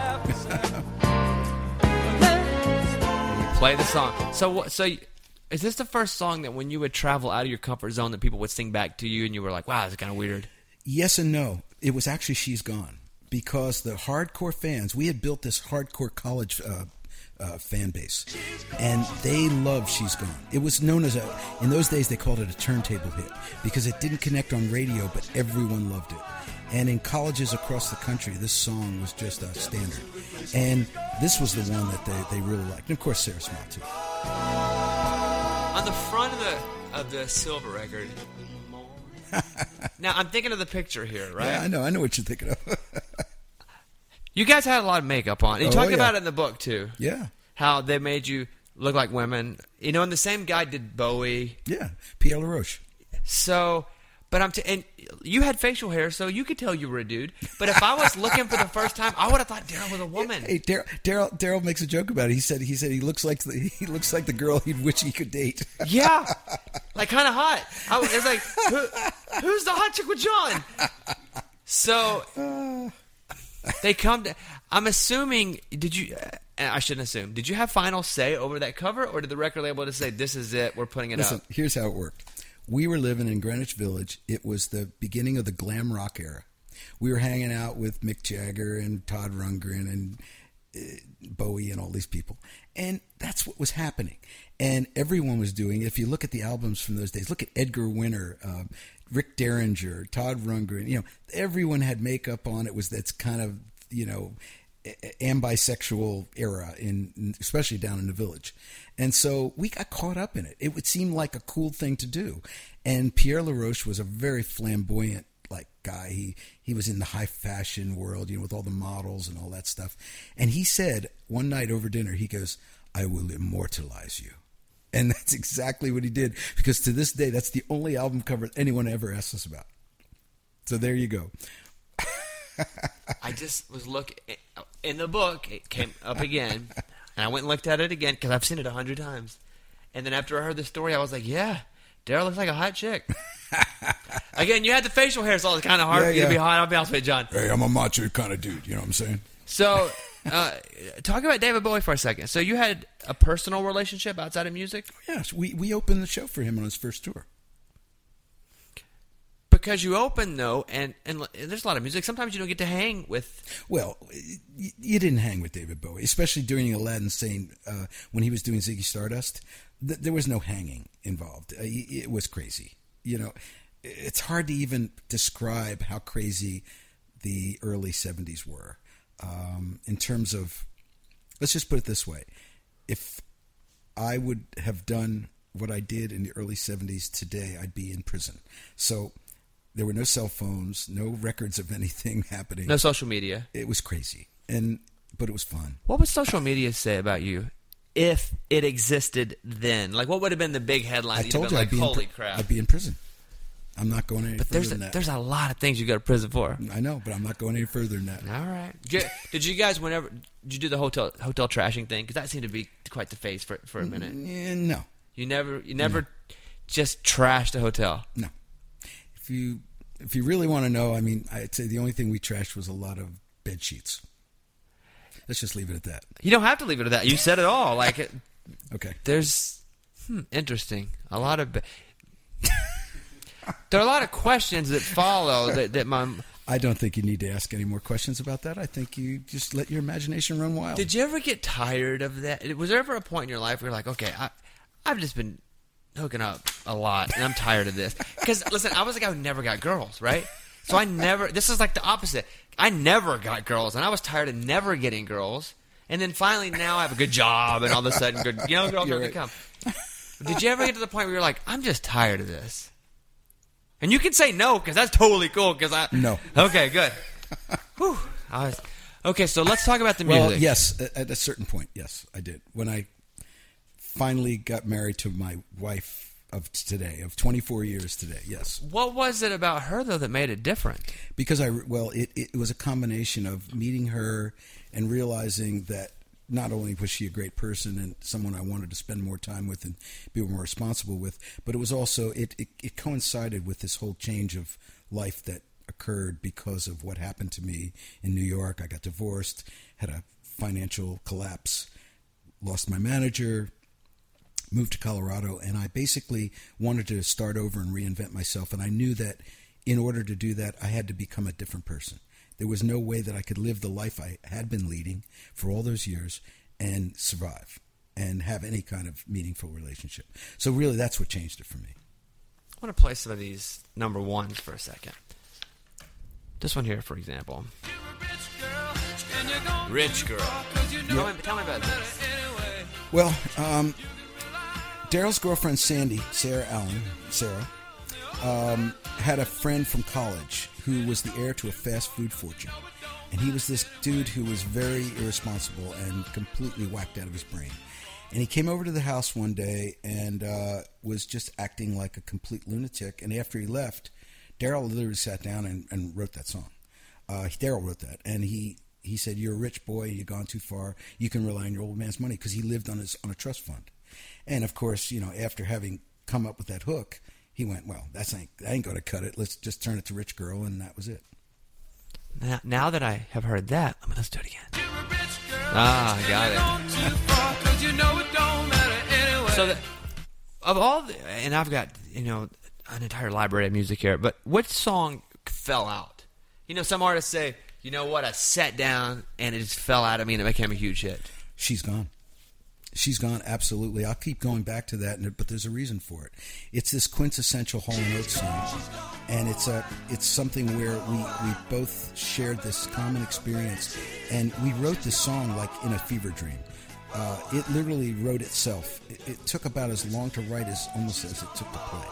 And you play the song. So, what? So. Is this the first song that when you would travel out of your comfort zone that people would sing back to you and you were like, wow, this is kind of weird? Yes and no. It was actually She's Gone. Because the hardcore fans, we had built this hardcore college uh, uh, fan base. And they loved She's Gone. It was known as a, in those days they called it a turntable hit. Because it didn't connect on radio, but everyone loved it. And in colleges across the country, this song was just a standard. And this was the one that they, they really liked. And of course, Sarah Smile too. On the front of the of the silver record. Now I'm thinking of the picture here, right? Yeah, I know, I know what you're thinking of. You guys had a lot of makeup on. You Oh, talk yeah. about it in the book too. Yeah, How they made you look like women. You know, and the same guy did Bowie. yeah, Pierre LaRoche. So, but I'm t- and you had facial hair, so you could tell you were a dude. But if I was looking for the first time, I would have thought Daryl was a woman. Hey, Daryl, Daryl, Daryl makes a joke about it. He said, he said he looks like the, he looks like the girl he'd wish he could date. Yeah, like kind of hot. I was, it was like, Who, who's the hot chick with John? So they come to. I'm assuming. Did you? Uh, I shouldn't assume. Did you have final say over that cover, or did the record label just say, "This is it. We're putting it Listen, up"? here's how it worked. We were living in Greenwich Village. It was the beginning of the glam rock era. We were hanging out with Mick Jagger and Todd Rundgren and uh, Bowie and all these people. And that's what was happening. And everyone was doing it. If you look at the albums from those days, look at Edgar Winter, um, Rick Derringer, Todd Rundgren. You know, everyone had makeup on. It was that's kind of, you know, ambisexual era, in especially down in the Village. And so we got caught up in it. It would seem like a cool thing to do. And Pierre LaRoche was a very flamboyant like guy. He he was in the high fashion world, you know, with all the models and all that stuff. And he said one night over dinner, he goes, "I will immortalize you." And that's exactly what he did. Because to this day, that's the only album cover anyone ever asked us about. So there you go. I just was looking in the book. It came up again, and I went and looked at it again because I've seen it a hundred times. And then after I heard the story, I was like, "Yeah, Daryl looks like a hot chick." Again, you had the facial hair, so it's kind of hard Yeah, for you yeah. to be hot. I'll be honest with you, John. Hey, I'm a macho kind of dude. You know what I'm saying? So, uh, talk about David Bowie for a second. So, you had a personal relationship outside of music? Yes, we, we opened the show for him on his first tour. Because you opened, though, and, and there's a lot of music. Sometimes you don't get to hang with... Well, you, you didn't hang with David Bowie, especially during Aladdin Sane, uh, when he was doing Ziggy Stardust. Th- there was no hanging involved. Uh, it was crazy. You know, it's hard to even describe how crazy the early seventies were. Um, in terms of, let's just put it this way. If I would have done what I did in the early seventies today, I'd be in prison. So there were no cell phones, no records of anything happening. No social media. It was crazy, and but it was fun. What would social media say about you if it existed then? Like, what would have been the big headline? I You'd told have you been I'd like, be in holy pr- crap. I'd be in prison. I'm not going any But further there's a, than that. there's a lot of things you go to prison for. I know, but I'm not going any further than that. All right. Did you, did you guys, whenever, did you do the hotel hotel trashing thing? Because that seemed to be quite the phase for for a minute. Eh, no, You never, you never just trashed a hotel. no. If you if you really want to know, I mean, I'd say the only thing we trashed was a lot of bed sheets. Let's just leave it at that. You don't have to leave it at that. You said it all. Like, it, Okay. there's hmm, interesting. A lot of. Be- there are a lot of questions that follow that that my. I don't think you need to ask any more questions about that. I think you just let your imagination run wild. Did you ever get tired of that? Was there ever a point in your life where you're like, okay, I, I've just been hooking up a lot, and I'm tired of this? Because, listen, I was a guy who never got girls, right? So I never, this is like the opposite. I never got girls, and I was tired of never getting girls. And then finally, now I have a good job, and all of a sudden, good, you know, girls You're are going to right. come. Did you ever get to the point where you're like, I'm just tired of this? And you can say no, because that's totally cool. Because I No. Okay, good. Whew. I was, okay, so let's talk about the music. Well, yes, at a certain point, yes, I did. When I finally got married to my wife of today, of twenty-four years today, yes. What was it about her, though, that made it different? Because I, well, it, it was a combination of meeting her and realizing that not only was she a great person and someone I wanted to spend more time with and be more responsible with, but it was also, it, it, it coincided with this whole change of life that occurred because of what happened to me in New York. I got divorced, had a financial collapse, lost my manager, moved to Colorado, and I basically wanted to start over and reinvent myself. And I knew that in order to do that, I had to become a different person. There was no way that I could live the life I had been leading for all those years and survive and have any kind of meaningful relationship. So really, that's what changed it for me. I want to play some of these number ones for a second. This one here, for example. Rich girl. Tell me, tell me about this. Well, um, Daryl's girlfriend, Sandy, Sarah Allen, Sarah, um, had a friend from college who was the heir to a fast food fortune. And he was this dude who was very irresponsible and completely whacked out of his brain. And he came over to the house one day and uh, was just acting like a complete lunatic. And after he left, Daryl literally sat down and, and wrote that song. Uh, Daryl wrote that. And he, he said, "You're a rich boy. You've gone too far. You can rely on your old man's money," because he lived on his on a trust fund. And, of course, you know, after having come up with that hook, he went, well, that's ain't, that ain't going to cut it. Let's just turn it to Rich Girl, and that was it. Now, now that I have heard that, let me let's do it again. Ah, I got it. So, the, of all, the, and I've got, you know, an entire library of music here, but which song fell out? You know, some artists say, you know what, I sat down and it just fell out of me and it became a huge hit. She's gone. She's gone, absolutely. I'll keep going back to that, but there's a reason for it. It's this quintessential Hall and Oates song, and it's a it's something where we, we both shared this common experience, and we wrote this song like in a fever dream. Uh, it literally wrote itself. It, it took about as long to write as almost as it took to play.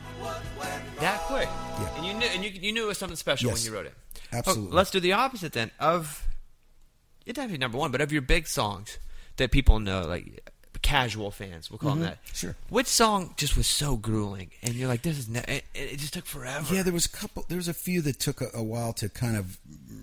That quick? Yeah. And you knew, and you, you knew it was something special Yes. when you wrote it. Absolutely. Oh, let's do the opposite then. Of it doesn't have to be number one, but of your big songs that people know, like casual fans, we'll call Mm-hmm. them that. Sure. Which song just was so grueling, and you're like, this is ne- it, it just took forever. Yeah, there was a couple. There was a few that took a, a while to kind of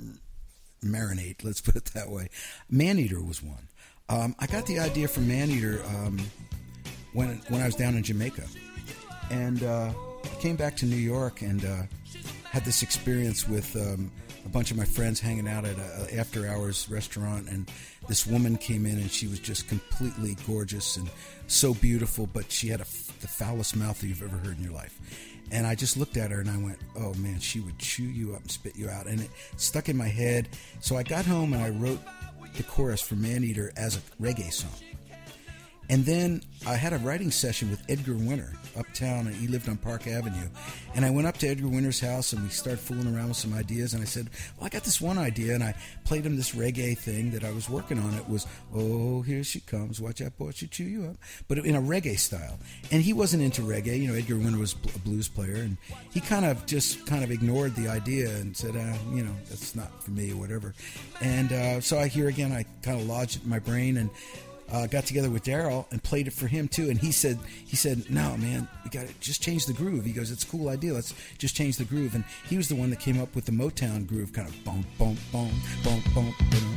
marinate. Let's put it that way. Maneater was one. Um, I got the idea for Maneater um, when when I was down in Jamaica, and uh, I came back to New York and uh, had this experience with um, a bunch of my friends hanging out at an after-hours restaurant, and this woman came in and she was just completely gorgeous and so beautiful, but she had a, the foulest mouth that you've ever heard in your life. And I just looked at her and I went, oh man, she would chew you up and spit you out. And it stuck in my head. So I got home and I wrote the chorus for Maneater as a reggae song. And then I had a writing session with Edgar Winter uptown, and he lived on Park Avenue. And I went up to Edgar Winter's house, and we started fooling around with some ideas. And I said, well, I got this one idea. And I played him this reggae thing that I was working on. It was, oh, here she comes. Watch out, boy, she'll chew you up. But in a reggae style. And he wasn't into reggae. You know, Edgar Winter was a blues player. And he kind of just kind of ignored the idea and said, uh, you know, that's not for me or whatever. And uh, so I here again, I kind of lodged it in my brain and Uh, got together with Daryl and played it for him too, and he said, "He said, no, man, we got to just change the groove." He goes, "It's a cool idea. Let's just change the groove." And he was the one that came up with the Motown groove, kind of boom, boom, boom, boom, boom.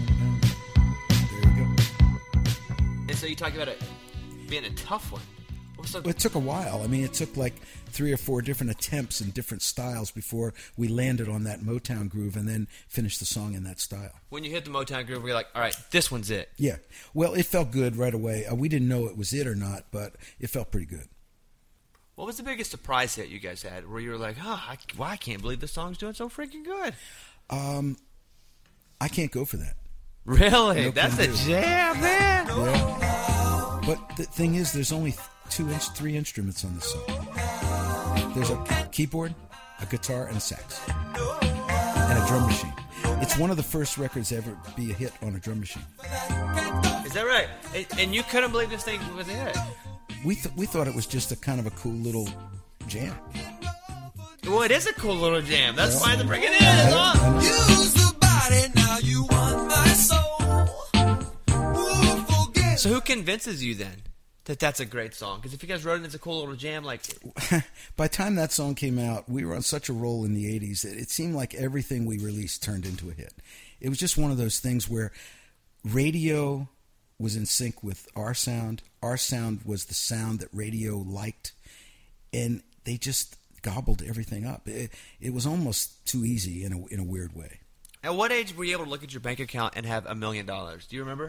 There you go. And so you talk about it being a tough one. So- Well, it took a while. I mean, it took like three or four different attempts in different styles before we landed on that Motown groove and then finished the song in that style. When you hit the Motown groove, you're like, all right, this one's it. Yeah. Well, it felt good right away. Uh, we didn't know it was it or not, but it felt pretty good. What was the biggest surprise hit you guys had where you were like, oh, I, well, I can't believe this song's doing so freaking good? Um, I can't go for that. Really? No That's can a do. jam, man. Yeah. But the thing is, there's only two, inch, three instruments on this song. There's a keyboard, a guitar, and a sax, and a drum machine. It's one of the first records to ever be a hit on a drum machine. Is that right? And, and you couldn't believe this thing was a hit? we th- we thought it was just a kind of a cool little jam. Well, it is a cool little jam. That's Yeah. why they bring it in. It's on. Use the body, now you want my soul. Ooh, forget. So who convinces you then that that's a great song? Because if you guys wrote it as a cool little jam, like, By the time that song came out, we were on such a roll in the eighties that it seemed like everything we released turned into a hit. It was just one of those things where radio was in sync with our sound. Our sound was the sound that radio liked, and they just gobbled everything up. It, it was almost too easy in a in a weird way. at what age were you able to look at your bank account and have a million dollars? Do you remember?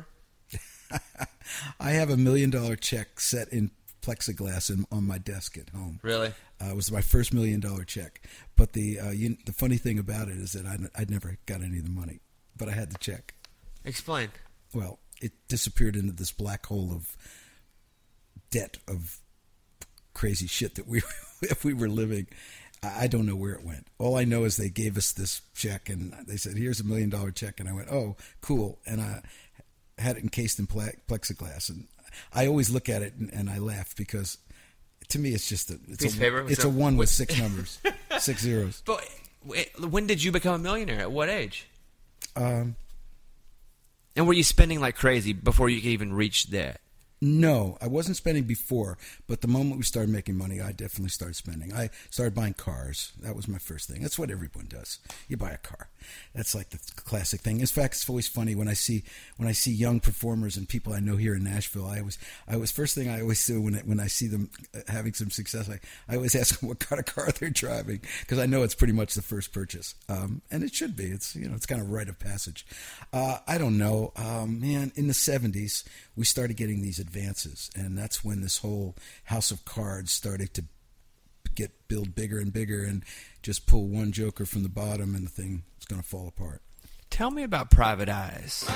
I have a million dollar check set in plexiglass in, on my desk at home. Really? Uh, it was my first million dollar check. But the uh, you, the funny thing about it is that I I never got any of the money, but I had the check. Explain. Well, it disappeared into this black hole of debt of crazy shit that we if we were living. I I don't know where it went. All I know is they gave us this check and they said, "Here's a million dollar check," and I went, "Oh, cool," and I had it encased in ple- plexiglass, and I always look at it and, and I laugh because to me it's just a it's Piece a, of paper with it's a some- one with six numbers, six zeros. But wait, when did you become a millionaire? At what age? Um, And were you spending like crazy before you could even reach that? No, I wasn't spending before, but the moment we started making money, I definitely started spending. I started buying cars. That was my first thing. That's what everyone does. You buy a car. That's like the classic thing. In fact, it's always funny when I see when I see young performers and people I know here in Nashville. I always, I always first thing I always do when I, when I see them having some success, I, I always ask them what kind of car they're driving because I know it's pretty much the first purchase, um, and it should be. It's you know it's kind of rite of passage. Uh, I don't know, um, man. In the seventies, we started getting these advances, and that's when this whole house of cards started to get build bigger and bigger, and just pull one joker from the bottom, and the thing is going to fall apart. Tell me about Private Eyes.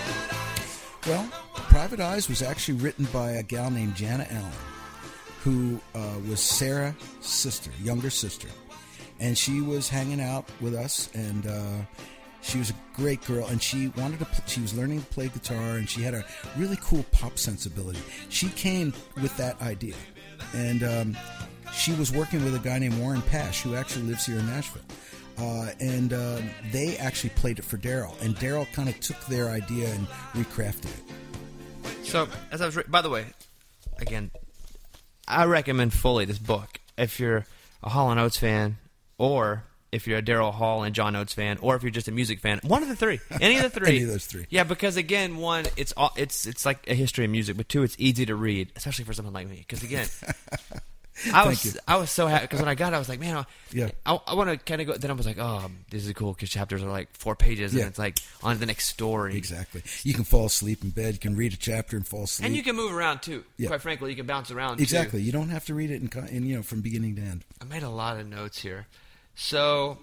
Well, Private Eyes was actually written by a gal named Jana Allen, who uh, was Sarah's sister, younger sister, and she was hanging out with us, and uh, she was a great girl, and she wanted to. She was learning to play guitar, and she had a really cool pop sensibility. She came with that idea, and um, she was working with a guy named Warren Pash, who actually lives here in Nashville. Uh, and uh, they actually played it for Daryl, and Daryl kind of took their idea and recrafted it. So, as I was, re- by the way, again, I recommend fully this book if you're a Hall and Oates fan, or if you're a Daryl Hall and John Oates fan, or if you're just a music fan. One of the three, any of the three, Any of those three. Yeah, because again, one, it's all, it's it's like a history of music, but two, it's easy to read, especially for someone like me. Because again, I was you. I was so happy because when I got it, I was like, man, I, Yeah. I, I want to kind of go. Then I was like, oh, this is cool because chapters are like four pages, Yeah. and it's like on to the next story. Exactly. You can fall asleep in bed. You can read a chapter and fall asleep. And you can move around too. Yeah. Quite frankly, you can bounce around. exactly. Too. You don't have to read it in, co- in you know from beginning to end. I made a lot of notes here, so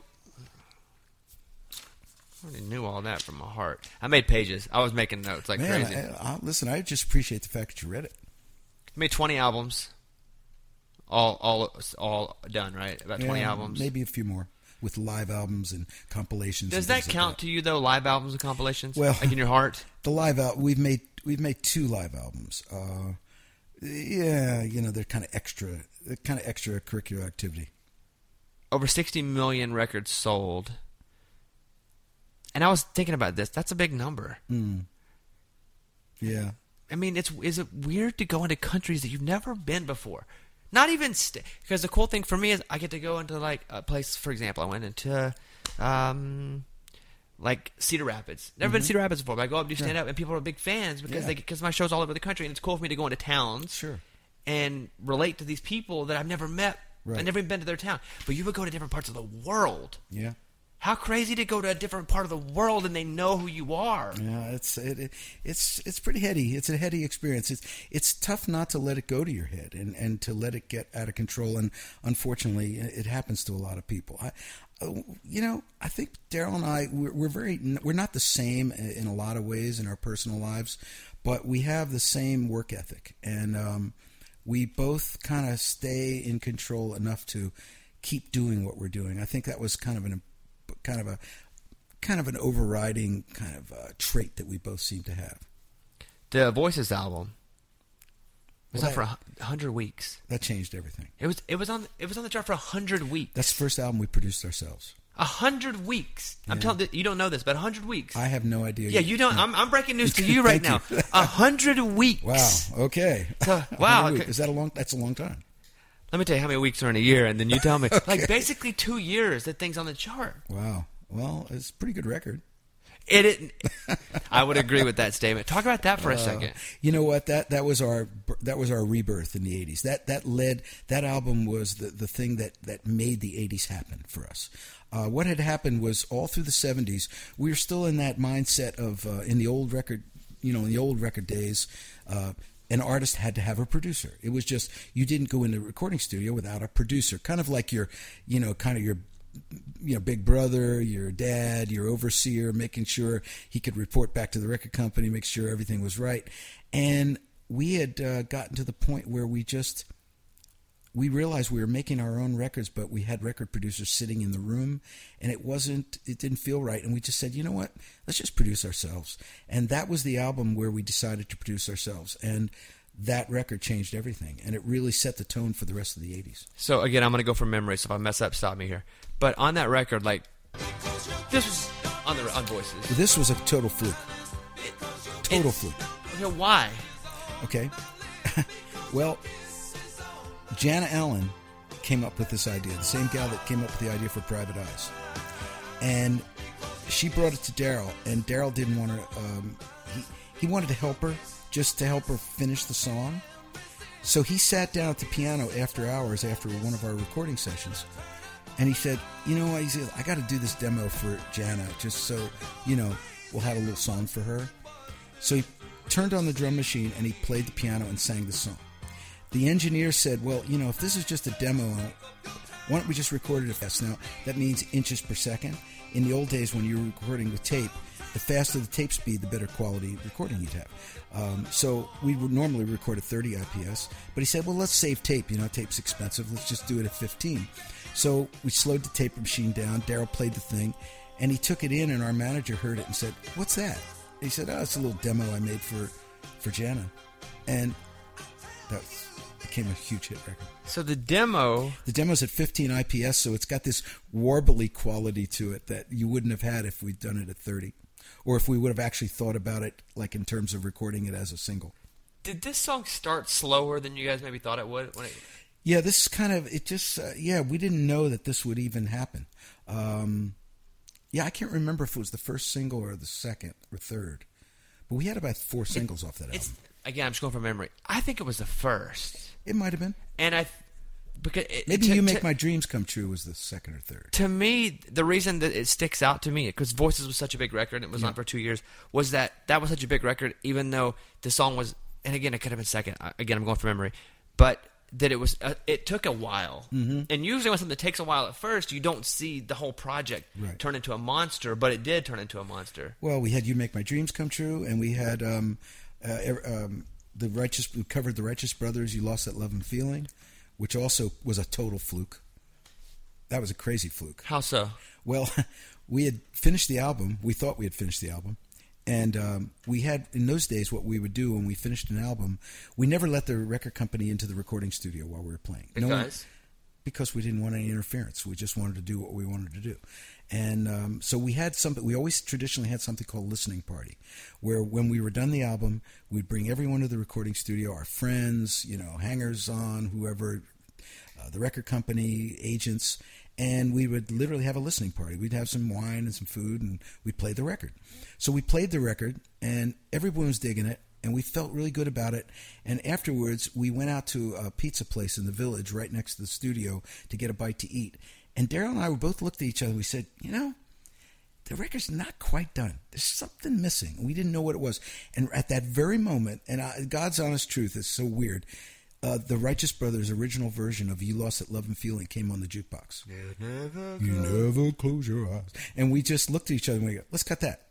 I already knew all that from my heart. I made pages. I was making notes like Man, crazy. I, I, listen, I just appreciate the fact that you read it. I made twenty albums. All, all, all done, right? About twenty Yeah, albums. maybe a few more with live albums and compilations. Does and that things like count to you though? Live albums and compilations? Well- like in your heart. The live out we've made we've made two live albums. Uh, yeah, you know they're kind of extra, they're kind of extracurricular activity. Over sixty million records sold. And I was thinking about this. That's a big number. Mm. Yeah, I mean, it's is it weird to go into countries that you've never been before? Not even st- because the cool thing for me is I get to go into like a place. For example, I went into um, like Cedar Rapids. Never been to Cedar Rapids before, but I go up, do stand up, and people are big fans because Yeah. they because my show's all over the country, and it's cool for me to go into towns sure. and relate to these people that I've never met. Right. I've never even been to their town. But you would go to different parts of the world. Yeah. How crazy to go to a different part of the world and they know who you are. Yeah, it's it, it, it's it's pretty heady. It's a heady experience. It's it's tough not to let it go to your head and, and to let it get out of control. And unfortunately, it happens to a lot of people. I, you know, I think Daryl and I we're, we're very we're not the same in a lot of ways in our personal lives, but we have the same work ethic, and um, we both kind of stay in control enough to keep doing what we're doing. I think that was kind of an kind of a kind of an overriding kind of uh, trait that we both seem to have. The Voices album. was Well, on for that- a hundred weeks. That changed everything. It was it was on it was on the chart for a hundred weeks. That's the first album we produced ourselves. A hundred weeks. I'm Yeah. telling you, you don't know this, but a hundred weeks. I have no idea. yeah, you don't. I'm, I'm breaking news to you right now. Thank you. A hundred weeks. Wow. Okay. So, one wow, hundred weeks. okay. Is that a long? That's a long time. Let me tell you how many weeks are in a year, and then you tell me. Like basically two years that thing's on the chart. Wow. Well, it's a pretty good record. It, it I would agree with that statement. Talk about that for a Uh, second. You know what? That that was our that was our rebirth in the eighties. That that led that album was the, the thing that, that made the eighties happen for us. Uh, what had happened was all through the seventies, we were still in that mindset of uh, in the old record, you know, in the old record days, uh, an artist had to have a producer. It was just you didn't go into a recording studio without a producer. Kind of like your, you know, kind of your. You know, big brother, your dad, your overseer, making sure he could report back to the record company, make sure everything was right. And we had uh, gotten to the point where we just, we realized we were making our own records, but we had record producers sitting in the room, and it wasn't, it didn't feel right. And we just said, you know what, let's just produce ourselves. And that was the album where we decided to produce ourselves. And that record changed everything, and it really set the tone for the rest of the eighties. So again, I'm going to go from memory. So if I mess up, stop me here. But on that record, like this was on the on Voices. This was a total fluke. Total It's- fluke. Okay, why? Okay. Well, Jana Allen came up with this idea, the same gal that came up with the idea for Private Eyes. And she brought it to Daryl, and Daryl didn't want to, um, he, he wanted to help her, just to help her finish the song. So he sat down at the piano after hours, after one of our recording sessions, and he said, you know what, he said, I got to do this demo for Jana, just so, you know, we'll have a little song for her. So he turned on the drum machine, and he played the piano and sang the song. The engineer said, well, you know, if this is just a demo, why don't we just record it at fast? Now, that means inches per second. In the old days, when you were recording with tape, the faster the tape speed, the better quality recording you'd have. Um, so we would normally record at thirty I P S, but he said, well, let's save tape. You know, tape's expensive. Let's just do it at fifteen. So we slowed the tape machine down. Daryl played the thing, and he took it in, and our manager heard it and said, what's that? He said, oh, it's a little demo I made for, for Jana. And that became a huge hit record. So the demo. The demo's at fifteen I P S, so it's got this warbly quality to it that you wouldn't have had if we'd done it at thirty. Or if we would have actually thought about it, like in terms of recording it as a single. Did this song start slower than you guys maybe thought it would? When it, Yeah, this kind of, it just, uh, yeah, we didn't know that this would even happen. Um, yeah, I can't remember if it was the first single or the second or third. But we had about four singles off that album. it's again, I'm just going from memory. I think it was the first, It might have been. and I because it, Maybe to, You Make to, My Dreams Come True was the second or third. To me, the reason that it sticks out to me, because Voices was such a big record, and it was Yeah. on for two years, was that that was such a big record, even though the song was, and again, it could have been second. I- Again, I'm going from memory, but that it was, uh, it took a while. Mm-hmm. And usually when something takes a while at first, you don't see the whole project Right. turn into a monster, but it did turn into a monster. Well, we had You Make My Dreams Come True, and we had um, uh, er- um, the Righteous. We covered the Righteous Brothers. You Lost That Love and Feeling, which also was a total fluke. That was a crazy fluke. How so? Well, we had finished the album. We thought we had finished the album, and um, we had in those days what we would do when we finished an album. We never let the record company into the recording studio while we were playing. No one- Because? because we didn't want any interference. We just wanted to do what we wanted to do. And um, so we had something, we always traditionally had something called listening party, where when we were done the album, we'd bring everyone to the recording studio, our friends, you know, hangers on, whoever, uh, the record company, agents, and we would literally have a listening party. We'd have some wine and some food, and we'd play the record. So we played the record, and everyone was digging it. And we felt really good about it. And afterwards, we went out to a pizza place in the village right next to the studio to get a bite to eat. And Daryl and I were both looked at each other and we said, you know, the record's not quite done. There's something missing. We didn't know what it was. And at that very moment, and I, God's honest truth is so weird, uh, the Righteous Brothers' original version of You Lost That Love and Feeling came on the jukebox. You never, you never close your eyes. And we just looked at each other and we go, let's cut that.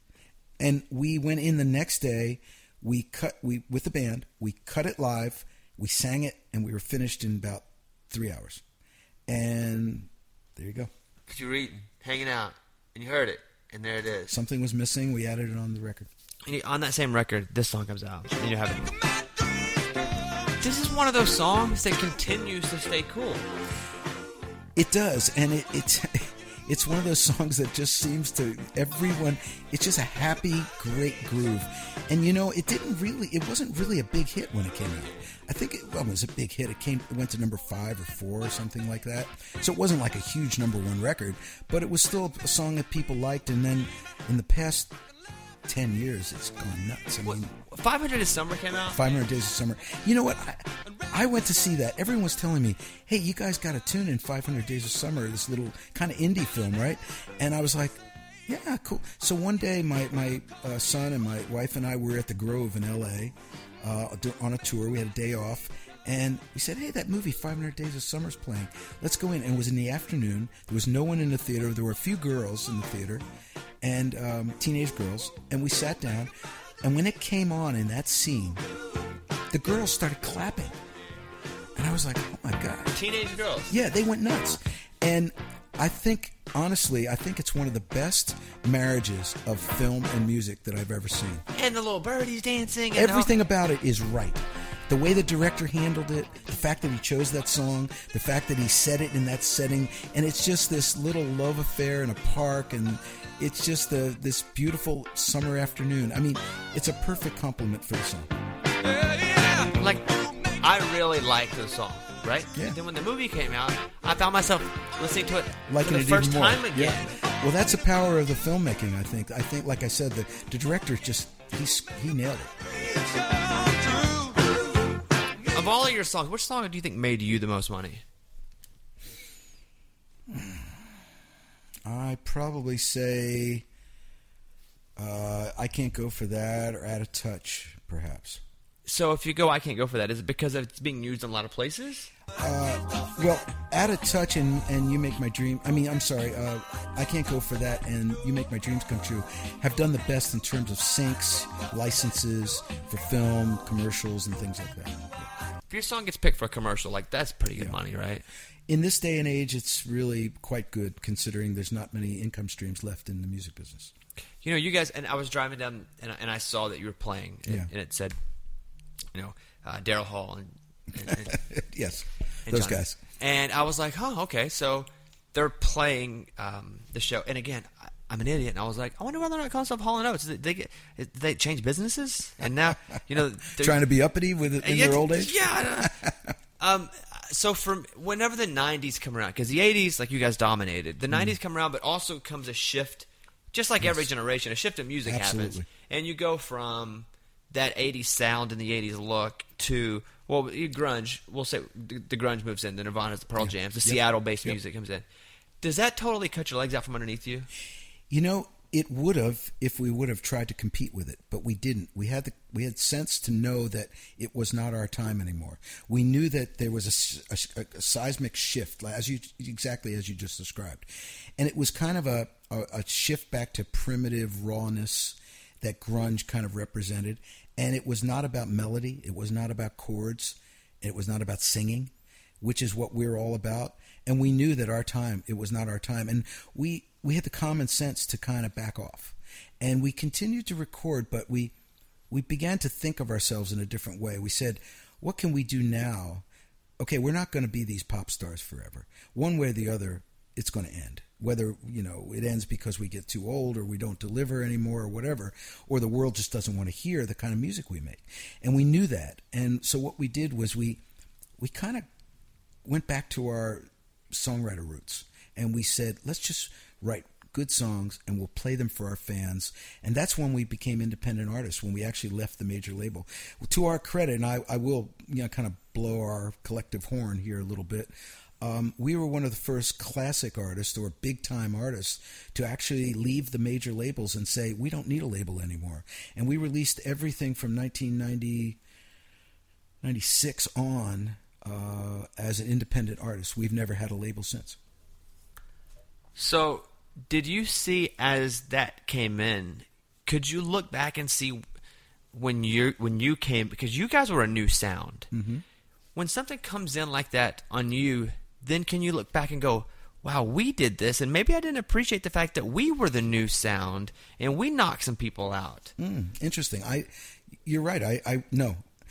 And we went in the next day. We cut we with the band. We cut it live. We sang it, and we were finished in about three hours. And there you go. Because you were eating, hanging out, and you heard it, and there it is. Something was missing. We added it on the record. And you- on that same record, this song comes out, and you have it. this is one of those songs that continues to stay cool. It does, and it, it's it's one of those songs that just seems to everyone. It's just a happy, great groove, and you know, it didn't really. It wasn't really a big hit when it came out. I think it, well, it was a big hit. It came, it went to number five or four or something like that. So it wasn't like a huge number one record, but it was still a song that people liked. And then in the past ten years, it's gone nuts. I mean, five hundred Days of Summer came out? five hundred Days of Summer. You know what? I, I went to see that. Everyone was telling me, hey, you guys got to tune in five hundred Days of Summer, this little kind of indie film, right? And I was like, yeah, cool. So one day, my, my uh, son and my wife and I were at the Grove in L A uh, on a tour. We had a day off. And we said, hey, that movie, five hundred Days of Summer's playing. Let's go in. And it was in the afternoon. There was no one in the theater. There were a few girls in the theater, and um, teenage girls. And we sat down. And when it came on in that scene, the girls started clapping. And I was like, oh, my God. Teenage girls? Yeah, they went nuts. And I think, honestly, I think it's one of the best marriages of film and music that I've ever seen. And the little birdies dancing. And Everything about it is right. The way the director handled it, the fact that he chose that song, the fact that he said it in that setting, and it's just this little love affair in a park, and it's just the, this beautiful summer afternoon. I mean, it's a perfect compliment for the song. Like, I really liked the song, right? Yeah. And then when the movie came out, I found myself listening to it Liking for the it first even more. time again. Yeah. Well, that's the power of the filmmaking, I think. I think, like I said, the, the director just, he's, he nailed it. Of all of your songs, which song do you think made you the most money? I'd probably say uh, I Can't Go For That or Out of Touch, perhaps. So if you go, I Can't Go For That, is it because it's being used in a lot of places? Uh, well, Out of Touch and, and You Make My Dream, I mean, I'm sorry, uh, I Can't Go For That and You Make My Dreams Come True have done the best in terms of syncs, licenses for film, commercials, and things like that. Yeah. If your song gets picked for a commercial, like, that's pretty good Yeah. money, right? In this day and age, it's really quite good considering there's not many income streams left in the music business. You know, you guys, and I was driving down, and I, and I saw that you were playing, and, Yeah. and it said, you know, uh, Daryl Hall and, and, and Yes, and those Johnny. guys. And I was like, oh, okay, so they're playing um, the show. And again, I, I'm an idiot, and I was like, I wonder why they're not calling stuff Hall and Oates. Did they get, did they change businesses? And now, you know, they're Trying to be uppity with it in yeah, their old age? Yeah. um, so from whenever the nineties come around, because the eighties, like you guys dominated, the nineties come around, but also comes a shift, just like every generation, a shift in music Absolutely. happens. And you go from that eighties sound and the eighties look to, well, grunge, we'll say the, the grunge moves in, the Nirvanas, the Pearl Jams, the Yep. Seattle-based Yep. music comes in. Does that totally cut your legs out from underneath you? You know, it would have if we would have tried to compete with it, but we didn't. We had the we had sense to know that it was not our time anymore. We knew that there was a, a, a seismic shift, as you exactly as you just described, and it was kind of a, a, a shift back to primitive rawness that grunge kind of represented. And it was not about melody. It was not about chords. It was not about singing, which is what we're all about. And we knew that our time, it was not our time. And we, we had the common sense to kind of back off. And we continued to record, but we, we began to think of ourselves in a different way. We said, what can we do now? Okay, we're not going to be these pop stars forever. One way or the other, it's going to end. Whether, you know, it ends because we get too old or we don't deliver anymore or whatever, or the world just doesn't want to hear the kind of music we make. And we knew that. And so what we did was we we kind of went back to our songwriter roots. And we said, let's just write good songs and we'll play them for our fans. And that's when we became independent artists, when we actually left the major label. To our credit, and I, I will, you know, kind of blow our collective horn here a little bit, Um, we were one of the first classic artists or big-time artists to actually leave the major labels and say, we don't need a label anymore. And we released everything from nineteen ninety, ninety-six on uh, as an independent artist. We've never had a label since. So did you see as that came in, could you look back and see when you when you came, because you guys were a new sound. Mm-hmm. When something comes in like that on you, then can you look back and go, wow, we did this, and maybe I didn't appreciate the fact that we were the new sound, and we knocked some people out. Mm, interesting. I, you're right. I, I no.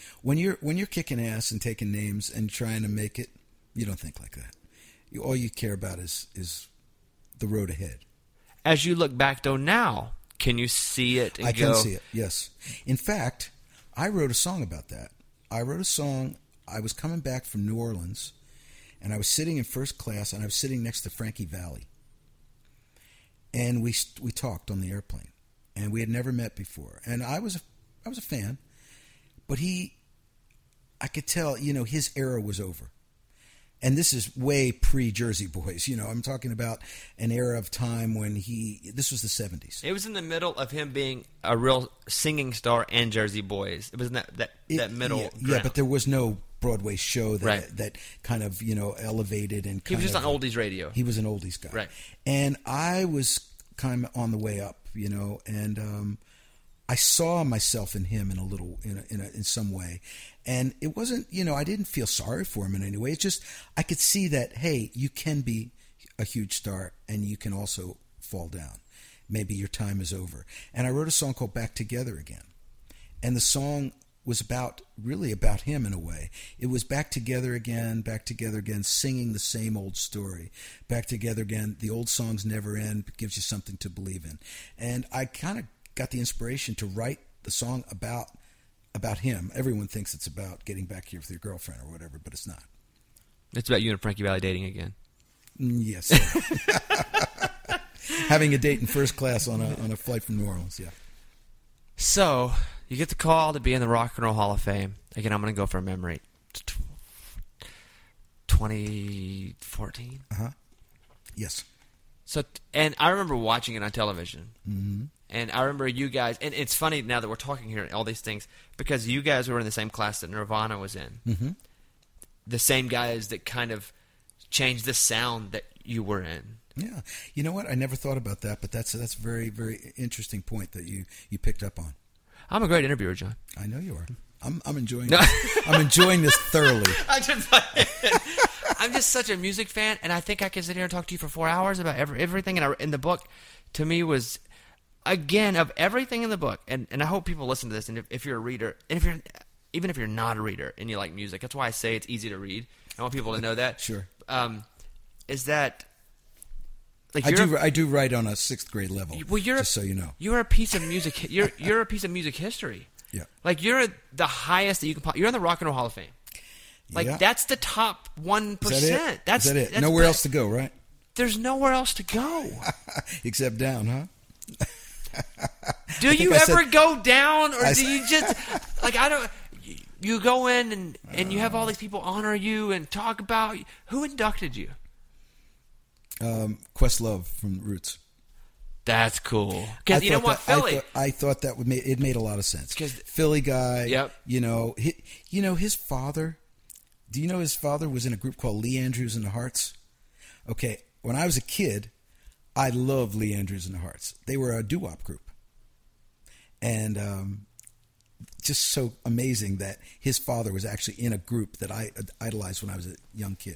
When you're when you're kicking ass and taking names and trying to make it, you don't think like that. You, all you care about is is the road ahead. As you look back, though, now, can you see it and I go... can see it, yes. In fact, I wrote a song about that. I wrote a song. I was coming back from New Orleans, and I was sitting in first class, and I was sitting next to Frankie Valli. And we we talked on the airplane, and we had never met before. And I was a, I was a fan, but he, I could tell, you know, his era was over. And this is way pre-Jersey Boys. You know, I'm talking about an era of time when he, this was the seventies. It was in the middle of him being a real singing star and Jersey Boys. It was in that, that, It- that middle yeah, ground. yeah, but there was no Broadway show that Right. that kind of, you know, elevated and He was kind just of, on oldies radio. He was an oldies guy. Right. And I was kind of on the way up, you know, and um, I saw myself in him in a little, in a, in, a, in some way. And it wasn't, you know, I didn't feel sorry for him in any way. It's just, I could see that, hey, you can be a huge star and you can also fall down. Maybe your time is over. And I wrote a song called Back Together Again. And the song was about, really about him in a way. It was back together again, back together again, singing the same old story. Back together again, the old songs never end, but gives you something to believe in. And I kind of got the inspiration to write the song about about him. Everyone thinks it's about getting back here with your girlfriend or whatever, but it's not. It's about you and Frankie Valli dating again. Mm, Yes. Having a date in first class on a on a flight from New Orleans, yeah. So, you get the call to be in the Rock and Roll Hall of Fame. Again, I'm going to go from memory. twenty fourteen? Uh-huh. Yes. So, and I remember watching it on television. Mm-hmm. And I remember you guys, and it's funny now that we're talking here, all these things, because you guys were in the same class that Nirvana was in. Mm-hmm. The same guys that kind of changed the sound that you were in. Yeah. You know what? I never thought about that, but that's that's a very, very interesting point that you, you picked up on. I'm a great interviewer, John. I know you are. I'm I'm enjoying this. I'm enjoying this thoroughly. I just, I'm just such a music fan, and I think I can sit here and talk to you for four hours about every, everything in, our, in the book. To me, was again of everything in the book, and, and I hope people listen to this. And if, if you're a reader, and if you're even if you're not a reader and you like music, that's why I say it's easy to read. I want people to know that. Sure. Um, is that like I you're do a- I do write on a sixth grade level. well, you're just a, so you know. you're a piece of music. You're you're a piece of music history. Yeah. Like you're the highest that you can. po- You're in the Rock and Roll Hall of Fame. Like Yeah. that's the top one Is percent. that it? That's Is that it? that's Nowhere the- else to go, right? There's nowhere else to go. Except down, huh? Do think you I said- ever go down, or I do you just like I don't? you- You go in and and you have all these people honor you and talk about you. Who inducted you. Um, Questlove from Roots. That's cool. I Because you know thought what, that- Philly. I thought, I thought that would make it made a lot of sense. 'Cause- Philly guy. Yep. You know, he, you know his father. Do you know his father was in a group called Lee Andrews and the Hearts? Okay, when I was a kid, I loved Lee Andrews and the Hearts. They were a doo-wop group, and um, just so amazing that his father was actually in a group that I idolized when I was a young kid.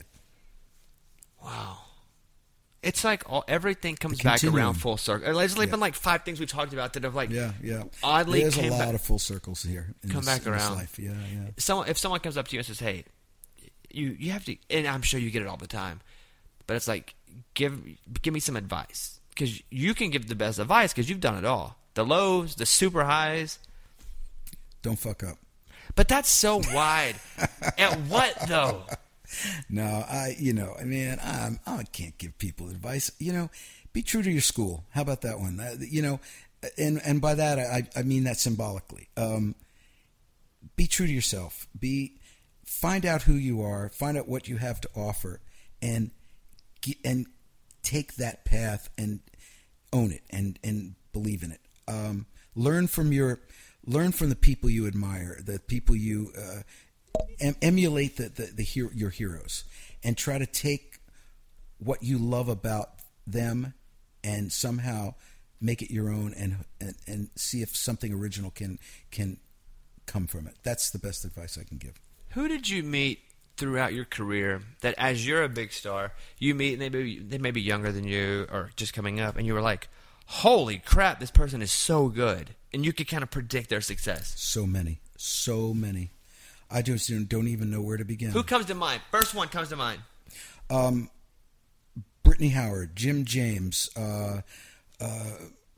Wow. It's like all, everything comes The back continuum. around full circle. There's like Yeah. been like five things we've talked about that have like Yeah, yeah. oddly There's a came lot back. of full circles here. In come this, back in this around. life. Yeah, yeah. Someone, if someone comes up to you and says, "Hey, you you have to," and I'm sure you get it all the time, but it's like give give me some advice because you can give the best advice because you've done it all, the lows, the super highs. Don't fuck up. But that's so wide. At what though? No, I, you know, I mean, I'm, I can't give people advice. You know, be true to your school. How about that one? Uh, you know, and and by that I, I mean that symbolically. Um, be true to yourself. Be find out who you are. Find out what you have to offer, and ge- and take that path and own it and and believe in it. Um, learn from your learn from the people you admire, the people you. Uh, Em- emulate the, the, the hero, your heroes and try to take what you love about them and somehow make it your own and, and, and see if something original can can come from it. That's the best advice I can give. Who did you meet throughout your career that as you're a big star, you meet and they may be, they may be younger than you or just coming up and you were like, holy crap, this person is so good. And you could kind of predict their success. So many, so many. I just don't even know where to begin. Who comes to mind? First one comes to mind. Um, Brittany Howard, Jim James, uh, uh,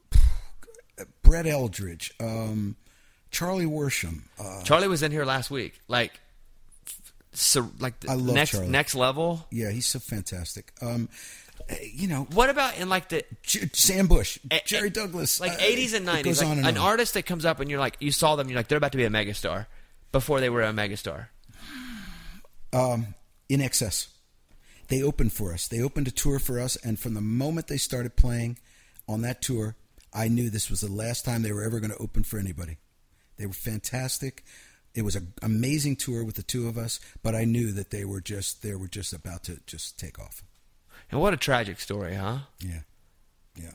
Brett Eldridge, um, Charlie Worsham. Uh, Charlie was in here last week. Like, so, like the I love next Charlie. next level. Yeah, he's so fantastic. Um, you know, What about in like the J- Sam Bush, A- Jerry Douglas, like uh, eighties and it nineties, goes like on and an on. artist that comes up and you're like, you saw them, you're like, they're about to be a megastar before they were a megastar. Um, In Excess. They opened for us. They opened a tour for us, and from the moment they started playing on that tour, I knew this was the last time they were ever going to open for anybody. They were fantastic. It was an amazing tour with the two of us, but I knew that they were just they were just about to just take off. And what a tragic story, huh? Yeah, yeah.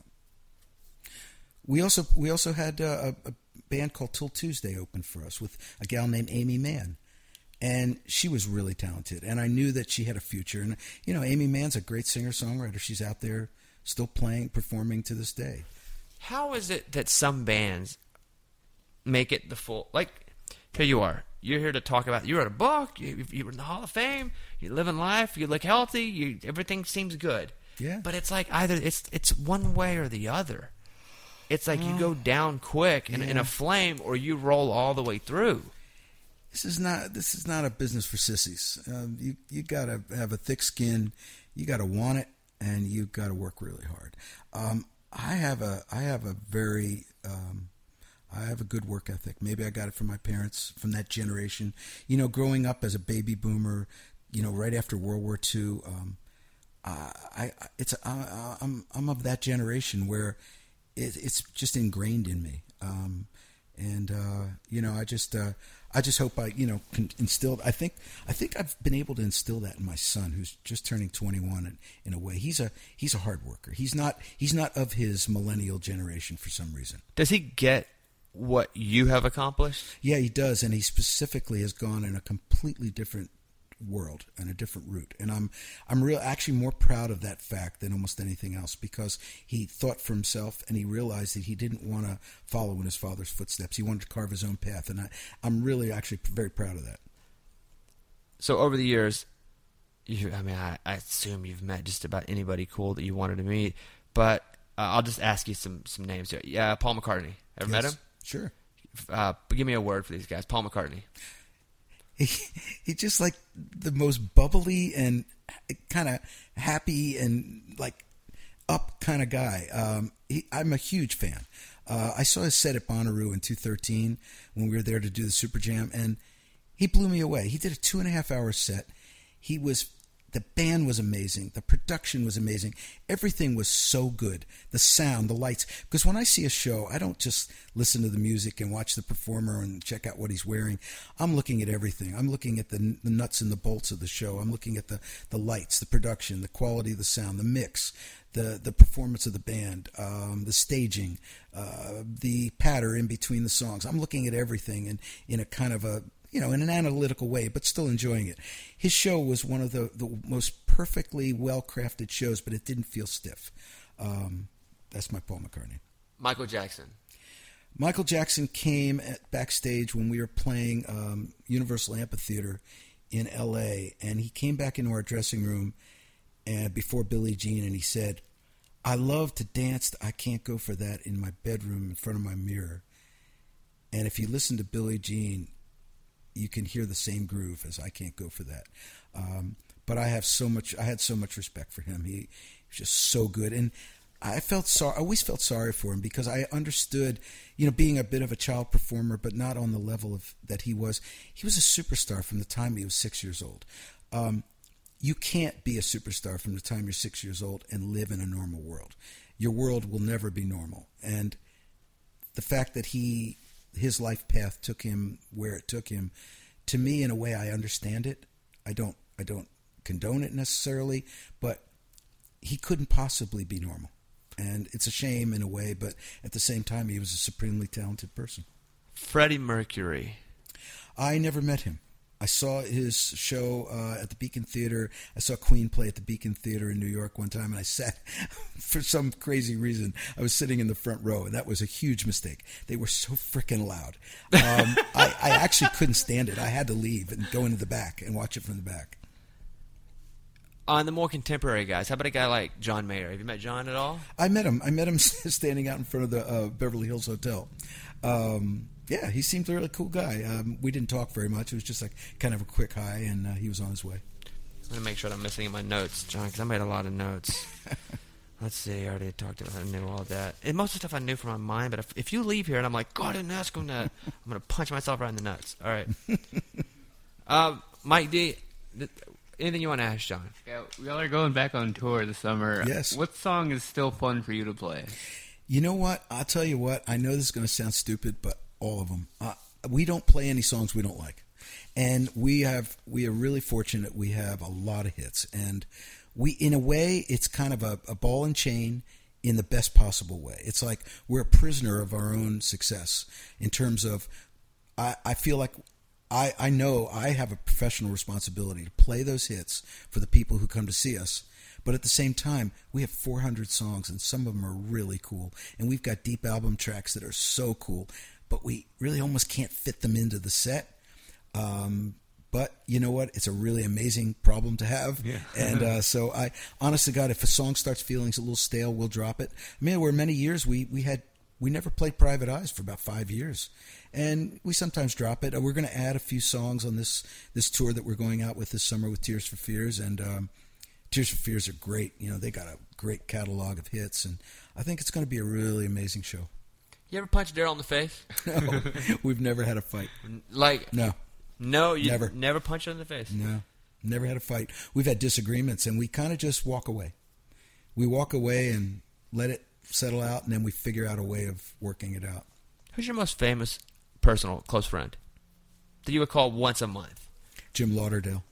We also we also had uh, a, a band called Till Tuesday open for us with a gal named Amy Mann. And she was really talented, and I knew that she had a future. And, you know, Amy Mann's a great singer-songwriter. She's out there still playing, performing to this day. How is it that some bands make it the full... Like, here you are. You're here to talk about... You wrote a book. You, you were in the Hall of Fame. You're living life. You look healthy. You, everything seems good. Yeah. But it's like either... It's it's one way or the other. It's like you go down quick in, in yeah. a flame, or you roll all the way through. This is not this is not a business for sissies. Um, you you got to have a thick skin. You got to want it, and you got to work really hard. Um, I have a I have a very um, I have a good work ethic. Maybe I got it from my parents, from that generation. You know, growing up as a baby boomer, you know, right after World War Two, um, I, I it's I, I'm I'm of that generation where it, it's just ingrained in me. Um, and uh, you know, I just. Uh, I just hope I, you know, can instill. I think, I think I've been able to instill that in my son, who's just turning twenty-one. And in a way, he's a he's a hard worker. He's not he's not of his millennial generation for some reason. Does he get what you have accomplished? Yeah, he does, and he specifically has gone in a completely different world and a different route. And I'm I'm real actually more proud of that fact than almost anything else, because he thought for himself and he realized that he didn't want to follow in his father's footsteps. He wanted to carve his own path, and I, I'm really actually very proud of that. So over the years, you, I mean, I, I assume you've met just about anybody cool that you wanted to meet, but uh, I'll just ask you some some names here. Yeah, Paul McCartney. Ever met Yes, him? Sure. Uh, give me a word for these guys. Paul McCartney. He, he just like the most bubbly and kind of happy and like up kind of guy. Um, he, I'm a huge fan. Uh, I saw his set at Bonnaroo in two thirteen when we were there to do the Super Jam, and he blew me away. He did a two and a half hour set. He was the band was amazing. The production was amazing. Everything was so good. The sound, the lights. Because when I see a show, I don't just listen to the music and watch the performer and check out what he's wearing. I'm looking at everything. I'm looking at the, the nuts and the bolts of the show. I'm looking at the, the lights, the production, the quality of the sound, the mix, the, the performance of the band, um, the staging, uh, the patter in between the songs. I'm looking at everything in, in a kind of a, you know, in an analytical way, but still enjoying it. His show was one of the, the most perfectly well-crafted shows, but it didn't feel stiff. Um, that's my Paul McCartney. Michael Jackson. Michael Jackson came at backstage when we were playing um, Universal Amphitheater in L A, and he came back into our dressing room and before Billie Jean, and he said, "I love to dance. I can't go for that in my bedroom in front of my mirror." And if you listen to Billie Jean, you can hear the same groove as "I Can't Go for That." Um, but I have so much, I had so much respect for him. He, he was just so good. And I felt sorry, I always felt sorry for him because I understood, you know, being a bit of a child performer, but not on the level of that he was. He was a superstar from the time he was six years old. Um, you can't be a superstar from the time you're six years old and live in a normal world. Your world will never be normal. And the fact that he, his life path took him where it took him, to me, in a way, I understand it. I don't, I don't condone it necessarily, but he couldn't possibly be normal. And it's a shame in a way, but at the same time, he was a supremely talented person. Freddie Mercury. I never met him. I saw his show uh, at the Beacon Theater. I saw Queen play at the Beacon Theater in New York one time, and I sat, for some crazy reason, I was sitting in the front row, and that was a huge mistake. They were so freaking loud. Um, I, I actually couldn't stand it. I had to leave and go into the back and watch it from the back. On the more contemporary guys, how about a guy like John Mayer? Have you met John at all? I met him. I met him standing out in front of the uh, Beverly Hills Hotel. Um, yeah, he seemed a really cool guy. Um, we didn't talk very much. It was just like kind of a quick hi, and uh, he was on his way. I'm going to make sure I'm missing my notes, John, because I made a lot of notes. Let's see. I already talked about I knew all that. And most of the stuff I knew from my mind, but if, if you leave here and I'm like, God, I didn't ask him that, I'm going to punch myself right in the nuts. All right. uh, Mike D., th- anything you want to ask John? Yeah, we all are going back on tour this summer. Yes. What song is still fun for you to play? You know what? I'll tell you what. I know this is going to sound stupid, but all of them. Uh, we don't play any songs we don't like. And we have we are really fortunate. We have a lot of hits. And we, in a way, it's kind of a, a ball and chain in the best possible way. It's like we're a prisoner of our own success in terms of, I, I feel like I, I know I have a professional responsibility to play those hits for the people who come to see us. But at the same time, we have four hundred songs, and some of them are really cool. And we've got deep album tracks that are so cool, but we really almost can't fit them into the set. Um, but you know what? It's a really amazing problem to have. Yeah. And uh, so I, honest to God, if a song starts feeling a little stale, we'll drop it. I mean, there were many years we, we had we never played Private Eyes for about five years. And we sometimes drop it. We're going to add a few songs on this this tour that we're going out with this summer with Tears for Fears. And um, Tears for Fears are great. You know, they got a great catalog of hits. And I think it's going to be a really amazing show. You ever punch Daryl in the face? No, we've never had a fight. Like, No, no, you Never. never punched him in the face. no, never had a fight. We've had disagreements, and we kind of just walk away. We walk away and let it settle out, and then we figure out a way of working it out. Who's your most famous personal close friend that you would call once a month? Jim Lauderdale.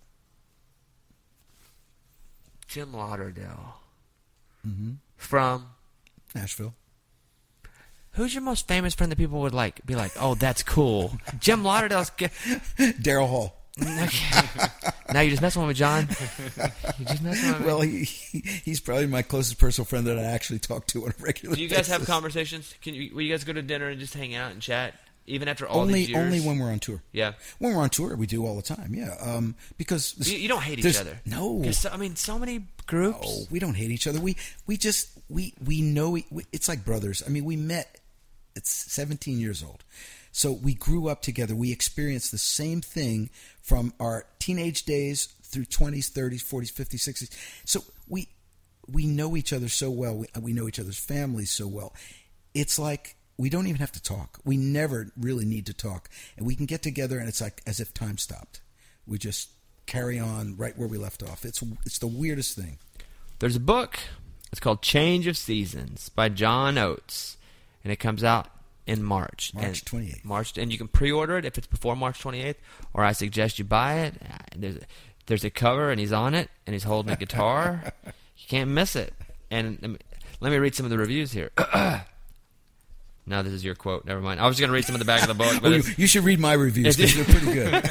Jim Lauderdale. Mm-hmm. From Nashville. who's your most famous friend that people would like be like, oh, that's cool? Jim Lauderdale's. G- Daryl Hall. Okay. Now you're just messing with me, John. You just messing with me. Well, he, he he's probably my closest personal friend that I actually talk to on a regular basis. Do you guys have conversations? Can you? Will you guys go to dinner and just hang out and chat, even after all only these years? only when we're on tour. Yeah. When we're on tour, we do all the time. Yeah, um, because You, you don't hate each there's- other. No, 'Cause so, I mean, so many groups. Oh, we don't hate each other. We we just we we know we, it's like brothers. I mean, we met at seventeen years old, so we grew up together. We experienced the same thing from our teenage days through twenties, thirties, forties, fifties, sixties. So we we know each other so well. We, we know each other's families so well. It's like we don't even have to talk. We never really need to talk, and we can get together, and it's like as if time stopped. We just carry on right where we left off. It's it's the weirdest thing. There's a book. It's called Change of Seasons by John Oates, and it comes out in March. March And- twenty-eighth. March, and you can pre-order it if it's before March twenty-eighth, or I suggest you buy it. There's there's a cover, and he's on it, and he's holding a guitar. You can't miss it. And let me, let me read some of the reviews here. No, this is your quote. Never mind. I was going to read some of the back of the book, but Well, you, it's, you should read my reviews because they're pretty good.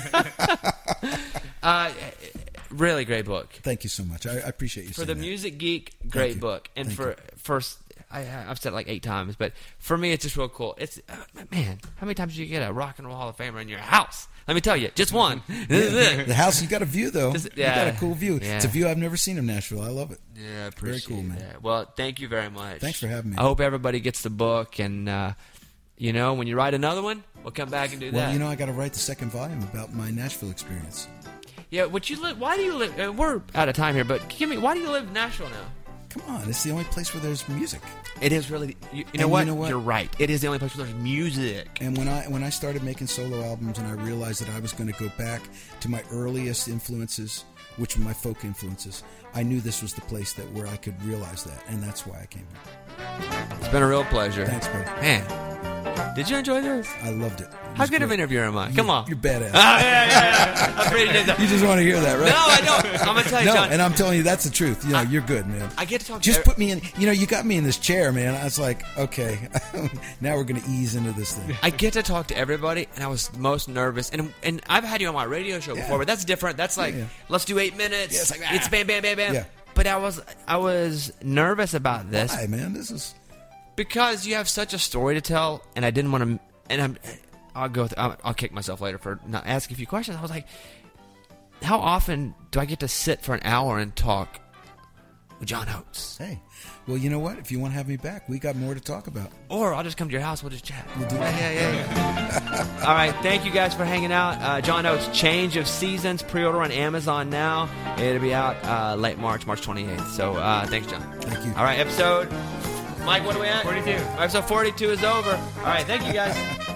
uh, really great book. Thank you so much. I, I appreciate you For saying the that. music geek, great you. book. And Thank for you. first, I, I've said it like eight times, but for me, it's just real cool. It's uh, man, how many times do you get a rock and roll Hall of Famer in your house? Let me tell you, just one. This is it. The house, you got a view though. This- You got yeah. a cool view. Yeah. It's a view I've never seen in Nashville. I love it. Yeah, I appreciate cool, man. that. Well, thank you very much. Thanks for having me. I hope everybody gets the book, and uh, you know, when you write another one, we'll come back and do Well, that. you know, I got to write the second volume about my Nashville experience. yeah. What you live? Why do you live? Uh, we're out of time here, but give me. Why do you live in Nashville now? Come on, it's the only place where there's music. It is really. You, you know And what? you know what? You're right. It is the only place where there's music. And when I when I started making solo albums, and I realized that I was going to go back to my earliest influences, which were my folk influences, I knew this was the place that where I could realize that, and that's why I came here. It's been a real pleasure. Thanks, buddy. Man, did you enjoy this? I loved it. It How was good of an great. interviewer am I? You- Come on. You're badass. Ah, yeah, yeah, yeah. I appreciate that. You just want to hear that, right? No, I don't. I'm gonna tell you, No, John. and I'm telling you, that's the truth. You know, you're good, man. I get to talk. Just to put me in. You know, you got me in this chair, man. I was like, okay, now we're going to ease into this thing. I get to talk to everybody, and I was most nervous. And and I've had you on my radio show Yeah. before, but that's different. That's like, Yeah, yeah. let's do eight minutes. Yeah, it's like, it's ah. bam, bam, bam, bam. Yeah. But I was I was nervous about this Hi, man. This is because you have such a story to tell, and I didn't want to. And I'm I'll go. Th- I'll, I'll kick myself later for not asking a few questions. I was like, how often do I get to sit for an hour and talk with John Oates? Hey, well, you know what? If you want to have me back, we got more to talk about. Or I'll just come to your house. We'll just chat. We'll do that. Yeah, yeah, yeah. All right. Thank you guys for hanging out. Uh, John Oates, Change of Seasons. Pre-order on Amazon now. It'll be out uh, late March, March twenty-eighth. So uh, thanks, John. Thank you. All right. Episode. Mike, what are we at? forty-two. Episode forty-two is over. All right. Thank you guys.